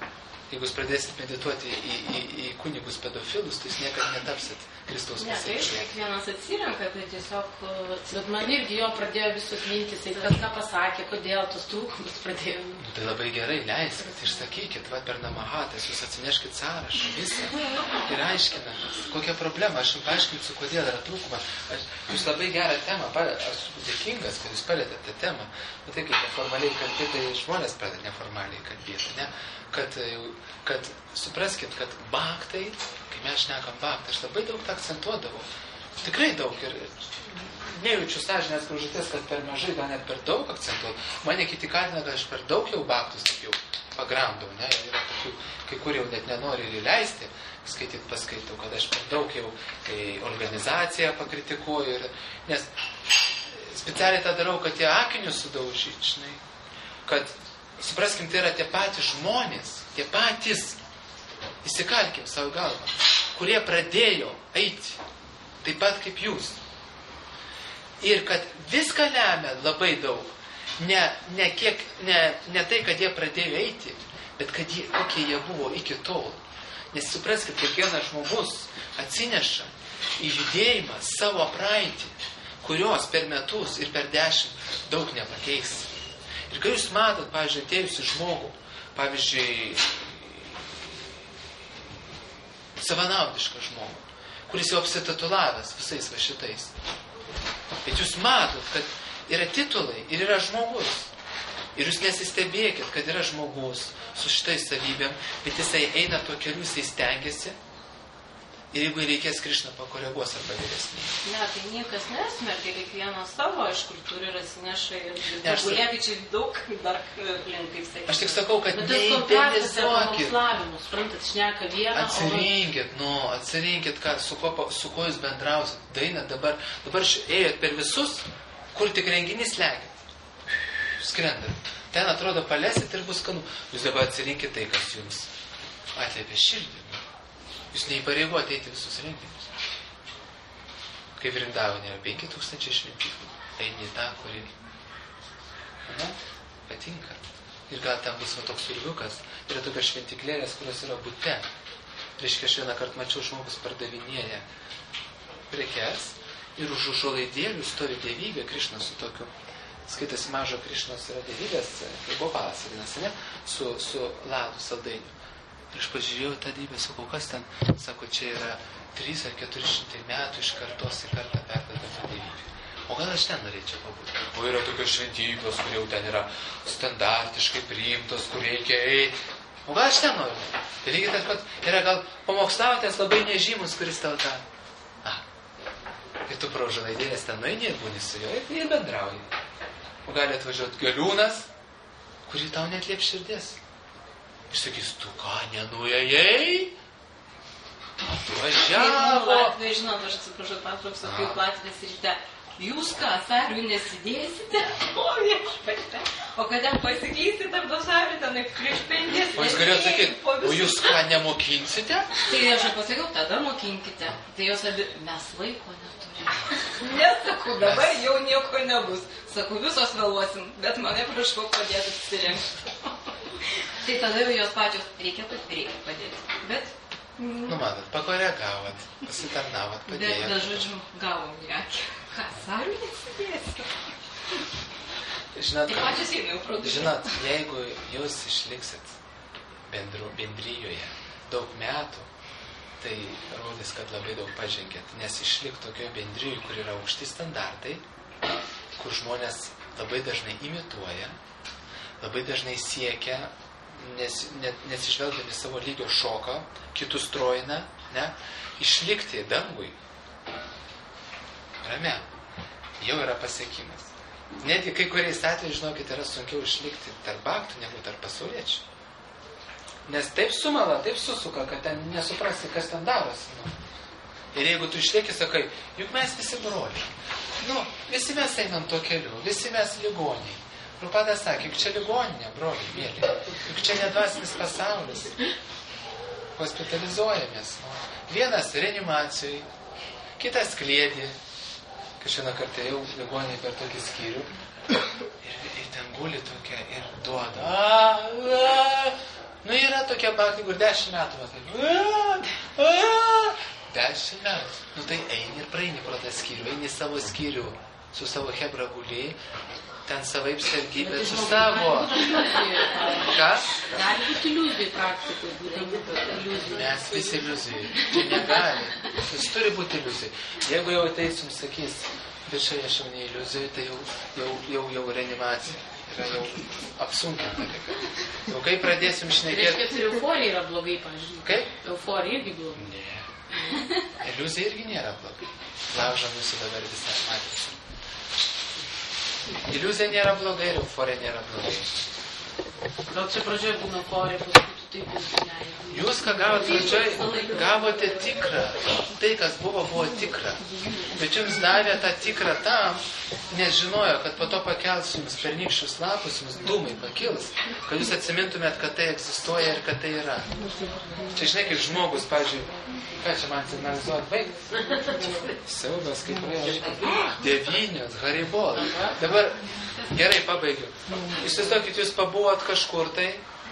Jeigu jūs pradėsit medituoti į, į, į kunigus pedofilus, tai jūs niekada netapsit Kristaus Ne, tai pasakyčiai. kiekvienas atsirenka, tai tiesiog, bet man irgi jo pradėjo visus mintis, tai kas ką pasakė, kodėl tos trūkumus pradėjo. Nu, tai labai gerai, leiskit, išsakykit, va per namahatas, jūs atsineškit sąrašą, visą. Ir aiškinamės, kokia problema, aš jums paaiškinsiu, kodėl yra trūkumas. Aš, jūs labai gerą temą, aš esu dėkingas, kad jūs palėtėte tą temą. O tai kaip neformaliai kalbėti, tai žmonės pradeda neformaliai kalbėti, ne? Kad, kad supraskit, kad baktai, kai mes šnekam baktą, aš labai daug tą akcentuodavau. Tikrai daug ir nejaučiu sąžinės graužatės, kad per mažai, gal net per daug akcentuodavau. Mane kiti kaltina, kad aš per daug jau baktus taip jau pagramdau, ne? Yra tokių, kai kur jau net nenori ir įleisti, skaityt paskaitau, kad aš per daug jau organizaciją pakritikuoju. Ir, nes specialiai tą darau, kad tie akinius sudaužyt, žinai, kad supraskim, tai yra tie patys žmonės, tie patys, įsikalkim savo galvą, kurie pradėjo eiti, taip pat kaip jūs. Ir kad viską lemia labai daug, ne, ne, kiek, ne, ne tai, kad jie pradėjo eiti, bet kad jie, kokie jie buvo iki tol. Nes supraskit, kiekvienas žmogus atsineša į judėjimą savo praeitį, kurios per metus ir per dešimt daug nepakeis. Ir kai jūs matot, pavyzdžiui, atėjusi žmogų, pavyzdžiui, savanaudišką žmogų, kuris jau apsitatulavęs visais va šitais. Bet jūs matot, kad yra titulai ir yra žmogus. Ir jūs nesistebėkit, kad yra žmogus su šitais savybėm, bet jisai eina tuo keliu, jisai stengiasi. Ir jeigu reikės, Krišna pakoreguos arba vyresnį. Ne, tai niekas nesmerkia, kiekvienas savo, iš kur turi ir atsineša ir Gulėvičiai daug dar link, kaip sakyti. Aš tik sakau, kad neįdėlizuokit. Suprantat, šneka vieną. Atsirinkit, nu, atsirinkit, ką, su, ko, su ko jūs bendrausit. Daina, dabar, dabar ėjot per visus, kur tik renginys legit. Skrendat. Ten atrodo palėsit ir bus skanu. Jūs dabar atsirinkit tai, kas jums atliepia širdį. Jūs neįpareigote eiti visus renginius. Kaip Vrindavane yra penki tūkstančiai šventyklų. Eini į tą, kuri na, patinka. Ir gal ten bus va toks urviukas. Yra tokios šventiklėlės, kurios yra bute. Reiškia, aš vieną kartą mačiau, žmogus pardavinėja prekes ir už užuolaidėlių stovi dievybė Krišna su tokiu. Skaitasi, mažo Krišnos yra dievybės, kaip Gopalas vadinasi, ne? Su, su ladų saldainiu. Ir aš pažiūrėjau tą dievybę, sakau, kas ten? Sako, čia yra trys ar keturi šimtai metų iš kartos į kartą perdada tą dievybę. O gal aš ten norėčiau pabūti? O yra tokios šventyklos, kur jau ten yra standartiškai priimtos, kur reikia eiti. O gal aš ten noriu? Tai lygiai tas pat yra gal pamokslautės labai nežymus, kuris tau tą. A, ir tu pro žalaidėlės ten nueini ir būni su juo ir bendrauji. O gali atvažiuoti galiūnas, kurį tau netliep širdės. Ir sakys, tu ką, nenuėjai? Atvažiavo. Latvijai, žinot, aš atsiprašau, patrauksiu, kaip Latvijos ryte. Jūs ką, sarių nesidėsite? O, viešpatie. O kad ten pasiklysite tarp to sarių, ten prieš penkias. O jūs galėjot sakyti, o jūs ką, nemokinsite? Tai aš pasakiau, tada mokinkite. Tai jos abi, mes laiko neturime. Nesakau, dabar jau nieko nebus. Sakau, visos vėluosim, bet mane prašau padėti apsirengti. Tai tada jau jos pačios reikia, reikia padėti. Bet... Nu, matot, pakoregavot, pasitarnavot, padėjot. Bet, žodžiu, gavom reikį. Ką, sarių nesidėsi? Žinot, tai pačios įmėjau produktą. Žinot, jeigu jūs išliksit bendru, bendryjoje daug metų, tai rodys, kad labai daug pažengėt. Nes išlik tokioje bendryjoje, kur yra aukšti standartai, kur žmonės labai dažnai imituoja, labai dažnai siekia, nes, net, nesižvelgdami savo lygio šoką, kitus trojina, ne, išlikti dangui. Rame, jau yra pasiekimas. Netgi kai kuriais atvejais, žinokit, yra sunkiau išlikti tarp baktų negu tarp pasauliečių. Nes taip sumala, taip susuka, kad ten nesuprasi, kas ten darosi. Nu. Ir jeigu tu išlieki, sakai, juk mes visi broliai. Nu, visi mes einam tuo keliu, visi mes ligoniai. Rupadas sakė, juk čia ligoninė, broliai, mėly. Juk čia nedvasinis pasaulis. Hospitalizuojamės. Nu. Vienas reanimacijai, kitas kliedį. Kažkieną kartą jau ligoninė per tokį skyrių. Ir, ir ten guli tokia ir duoda. A, a, Nu, yra tokia baktai, kur dešimt metų, matai. Dešimt metų. Nu, tai eini ir praeini pro tą skyrių, eini savo skyrių, su savo hebra gulį, ten savaip sergi, bet su savo. Ką? Gali būti iliuzijų praktikų, būtent iliuzijų. Mes visi iliuzijai. Čia negali. Jis turi būti iliuzijai. Jeigu jau ateisum, sakys, bet šioje šaunė iliuzijai, tai jau, jau, jau, jau reanimacija. Yra jau apsunkinta. Jau kai pradėsim šnekėti... Reiškia, ir euforija yra blogai, pavyzdžiui. Kaip? Euforija irgi blogai. Ne. Iliuzija irgi nėra blogai. Lauža mūsų dabar visą matysą. Iliuzija nėra blogai ir euforija nėra blogai. Gal čia pradžioje būna euforija, paskui tu taip įsileidai. Jūs, ką gavote pradžioje, gavote tikrą. Tai, kas buvo, buvo tikra. Bet jums davė tą tikrą tam, nes žinojo, kad po to pakels jums pernykščius lapus, jums dūmai pakils, kad jūs atsimintumėt, kad tai egzistuoja ir kad tai yra. Čia žinai, kaip žmogus, pavyzdžiui, ką čia man signalizuot baigti? Siaubas, kaip praėjo. Devynios, haribol. Dabar, gerai, pabaigiu. Įsivaizduokit, jūs pabuvot kažkur tai,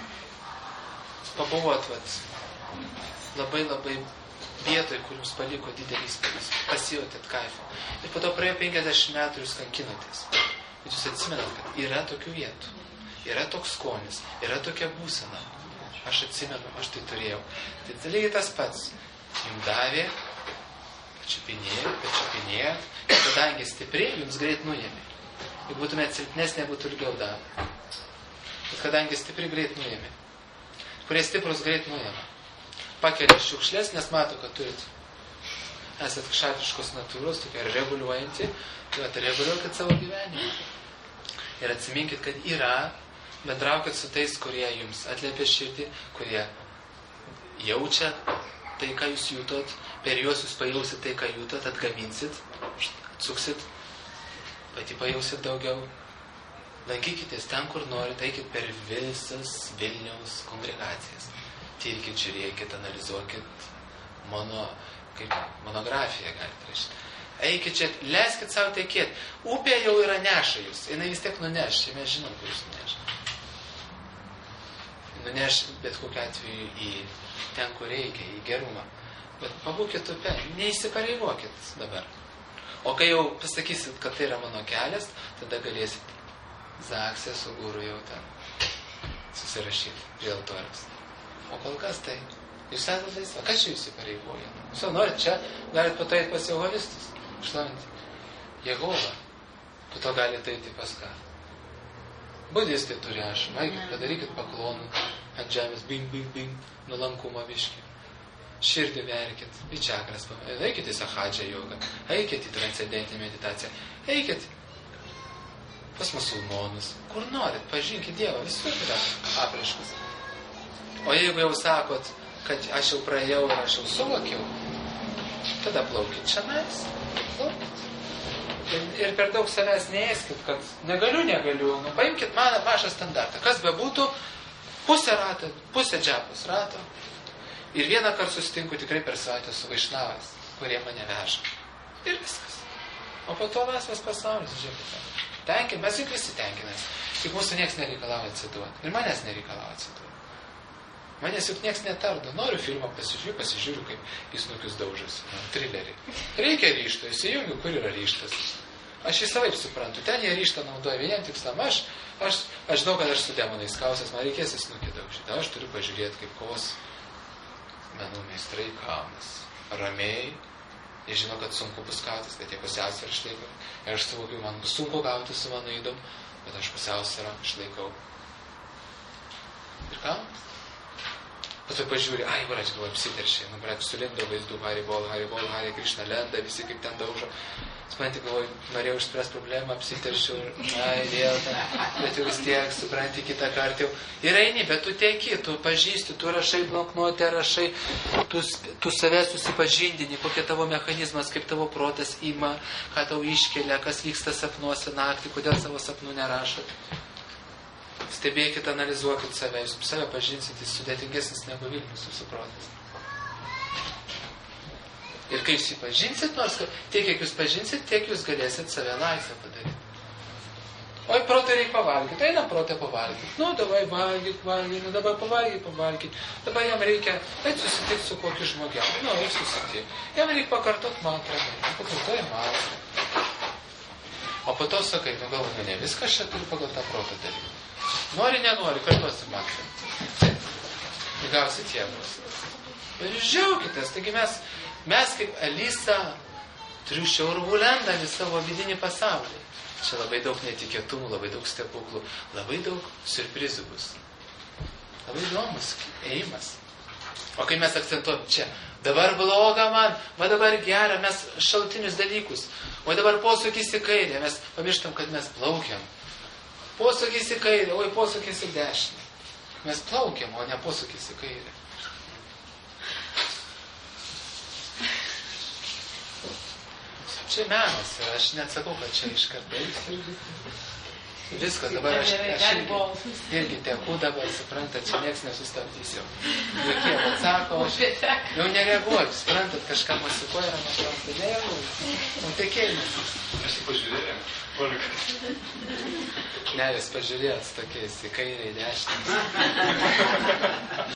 pabuvot, vat, labai labai vietoj, kur jums paliko didelį įspūdį, pasijutėt kaifą. Ir po to praėjo penkiasdešimt metų ir jūs kankinotės. Bet jūs atsimenat, kad yra tokių vietų, yra toks skonis, yra tokia būsena. Aš atsimenu, aš tai turėjau. Tai lygiai tas pats. Jums davė, pačiupinėjo, pačiupinėjo, ir kadangi stipri, jums greit nuėmė. Jeigu būtumėt silpnesnė, būtų ilgiau davė. Bet kadangi stipri, greit nuėmė. Kurie stiprus greit nuėmė. Pakelia šiukšlės, nes mato, kad turit, esat kšatiškos natūros, tokia reguliuojanti, tai reguliuokit savo gyvenimą. Ir atsiminkit, kad yra, bendraukit su tais, kurie jums atliepia širdį, kurie jaučia tai, ką jūs jūtot, per juos jūs pajausit tai, ką jūtot, atgaminsit, atsuksit, pati pajausit daugiau. Lankykitės ten, kur norit, eikit per visas Vilniaus kongregacijas. Tyrkit, žiūrėkit, analizuokit mono, kaip monografiją galite rašyti. Eikit čia, leiskit savo tekėti. Upė jau yra neša jūs, jinai vis tiek nuneš, čia mes žinom, kur jūs nuneš. Nuneš bet kokiu atveju į ten, kur reikia, į gerumą. Bet pabūkit upę, neįsipareigokit dabar. O kai jau pasakysit, kad tai yra mano kelias, tada galėsit Zaksė su guru jau ten susirašyti prie altoriaus. O kol kas tai, jūs esate laisva. Kas čia jūs įpareigoja? Jūs jau norit čia, galit po to eiti pas jehovistus, šlavinti Jehovą. Po to galite eiti pas ką. Budistai turi ašmą, eikit, padarykit paklonų ant žemės, bing, bing, bing, nulankumą biškį. Širdį verkit, į čakras, eikit į sahadžą jogą, eikit į transcendentinę meditaciją, eikit pas musulmonus, kur norit, pažinkit Dievą, visur yra apraiškas. O jeigu jau sakot, kad aš jau praėjau ir aš jau suvokiau, tada plaukit čionais, plaukit. Ir, ir per daug savęs neėskit, kad negaliu, negaliu, nu paimkit mano mažą standartą. Kas bebūtų, pusę rato, pusę džapus rato. Ir vieną kartą susitinku tikrai per savaitę su vaišnavais, kurie mane veža. Ir viskas. O po to laisvas pasaulis, žiūrėkite. Tenkin, mes juk visi tenkinės. Tik mūsų nieks nereikalauja atsiduoti. Ir manęs nereikalauja atsiduoti. Manęs juk nieks netardo. Noriu filmą pasižiūriu, pasižiūriu, kaip į snukius daužasi. Trilerį. Reikia ryšto, įsijungiu, kur yra ryštas. Aš jį savaip suprantu. Ten jie ryštą naudoja vieniem tikslam. Aš, aš, aš žinau, kad aš su demonais kausęs, man reikės į snukį daužyti. Aš turiu pažiūrėti, kaip kovos menų meistrai kaunas. Ramiai. Jie žino, kad sunku bus kautis, bet jie pusiausvyrą išlaiko. Ir aš suvokiu, man bus sunku gauti su mano įdom, bet aš pusiausvyrą išlaikau. Ir kaunas. Po to pažiūrė, ai, brač, galvoju, apsiteršė. Nu, brač, sulindo vaizdų, Haribol, Haribol, Hari Krišna lenda, visi kaip ten daužo. Supranti, galvoju, norėjau išspręsti problemą, apsiteršiau, ai, vėl ten, bet jau vis tiek, supranti, kitą kartą jau. Ir eini, bet tu teki, tu pažįsti, tu rašai bloknotę, rašai, tu, tu savęs susipažindini, kokie tavo mechanizmas, kaip tavo protas ima, ką tau iškelia, kas vyksta sapnuose naktį, kodėl savo sapnų nerašot. Stebėkit, analizuokit save, jūs save pažinsit, jis sudėtingesnis negu Vilnius, jūsų protas. Ir kai jūs jį pažinsit, nors tiek, kiek jūs pažinsit, tiek jūs galėsit save laisvę padaryti. Oi, protą reikia pavalgyti. Tai eina protą pavalgyti. Nu, davai valgyk, valgyk, nu dabar pavalgyk, pavalgyk. Dabar jam reikia, eit susitikti su kokiu žmogiu. Nu, eik susitikti. Jam reikia pakartot mantrą. Pakartoji mantrą. O po to sakai, nu gal, nu ne viskas čia turi pagal tą protą daryti. Nori, nenori, kartuosi mantrą. Taip. Ir gausi tėvus. Ir žiaukitės. Taigi mes, mes kaip Alisa, turiu šiaurų lendą į savo vidinį pasaulį. Čia labai daug netikėtumų, labai daug stebuklų, labai daug siurprizų bus. Labai įdomus ėjimas. O kai mes akcentuojam čia, dabar bloga man, va dabar gera, mes šalutinius dalykus, o dabar posūkis į kairę, mes pamirštam, kad mes plaukiam. Posūkis į kairę, oi posūkis į dešinę. Mes plaukiam, o ne posūkis į kairę. Čia menas ir aš net sakau, kad čia iškart baigsiu. Viskas, dabar aš, aš irgi, irgi teku dabar, suprantat, čia nieks nesustabdys jau. Jokie atsako, aš jau nereaguoju, suprantat, kažką masikuoja, aš jau nereaguoju. O tekėjimas. Aš tik pažiūrėjau. Ne, jūs pažiūrėjot tokiais į kairę, į dešinę.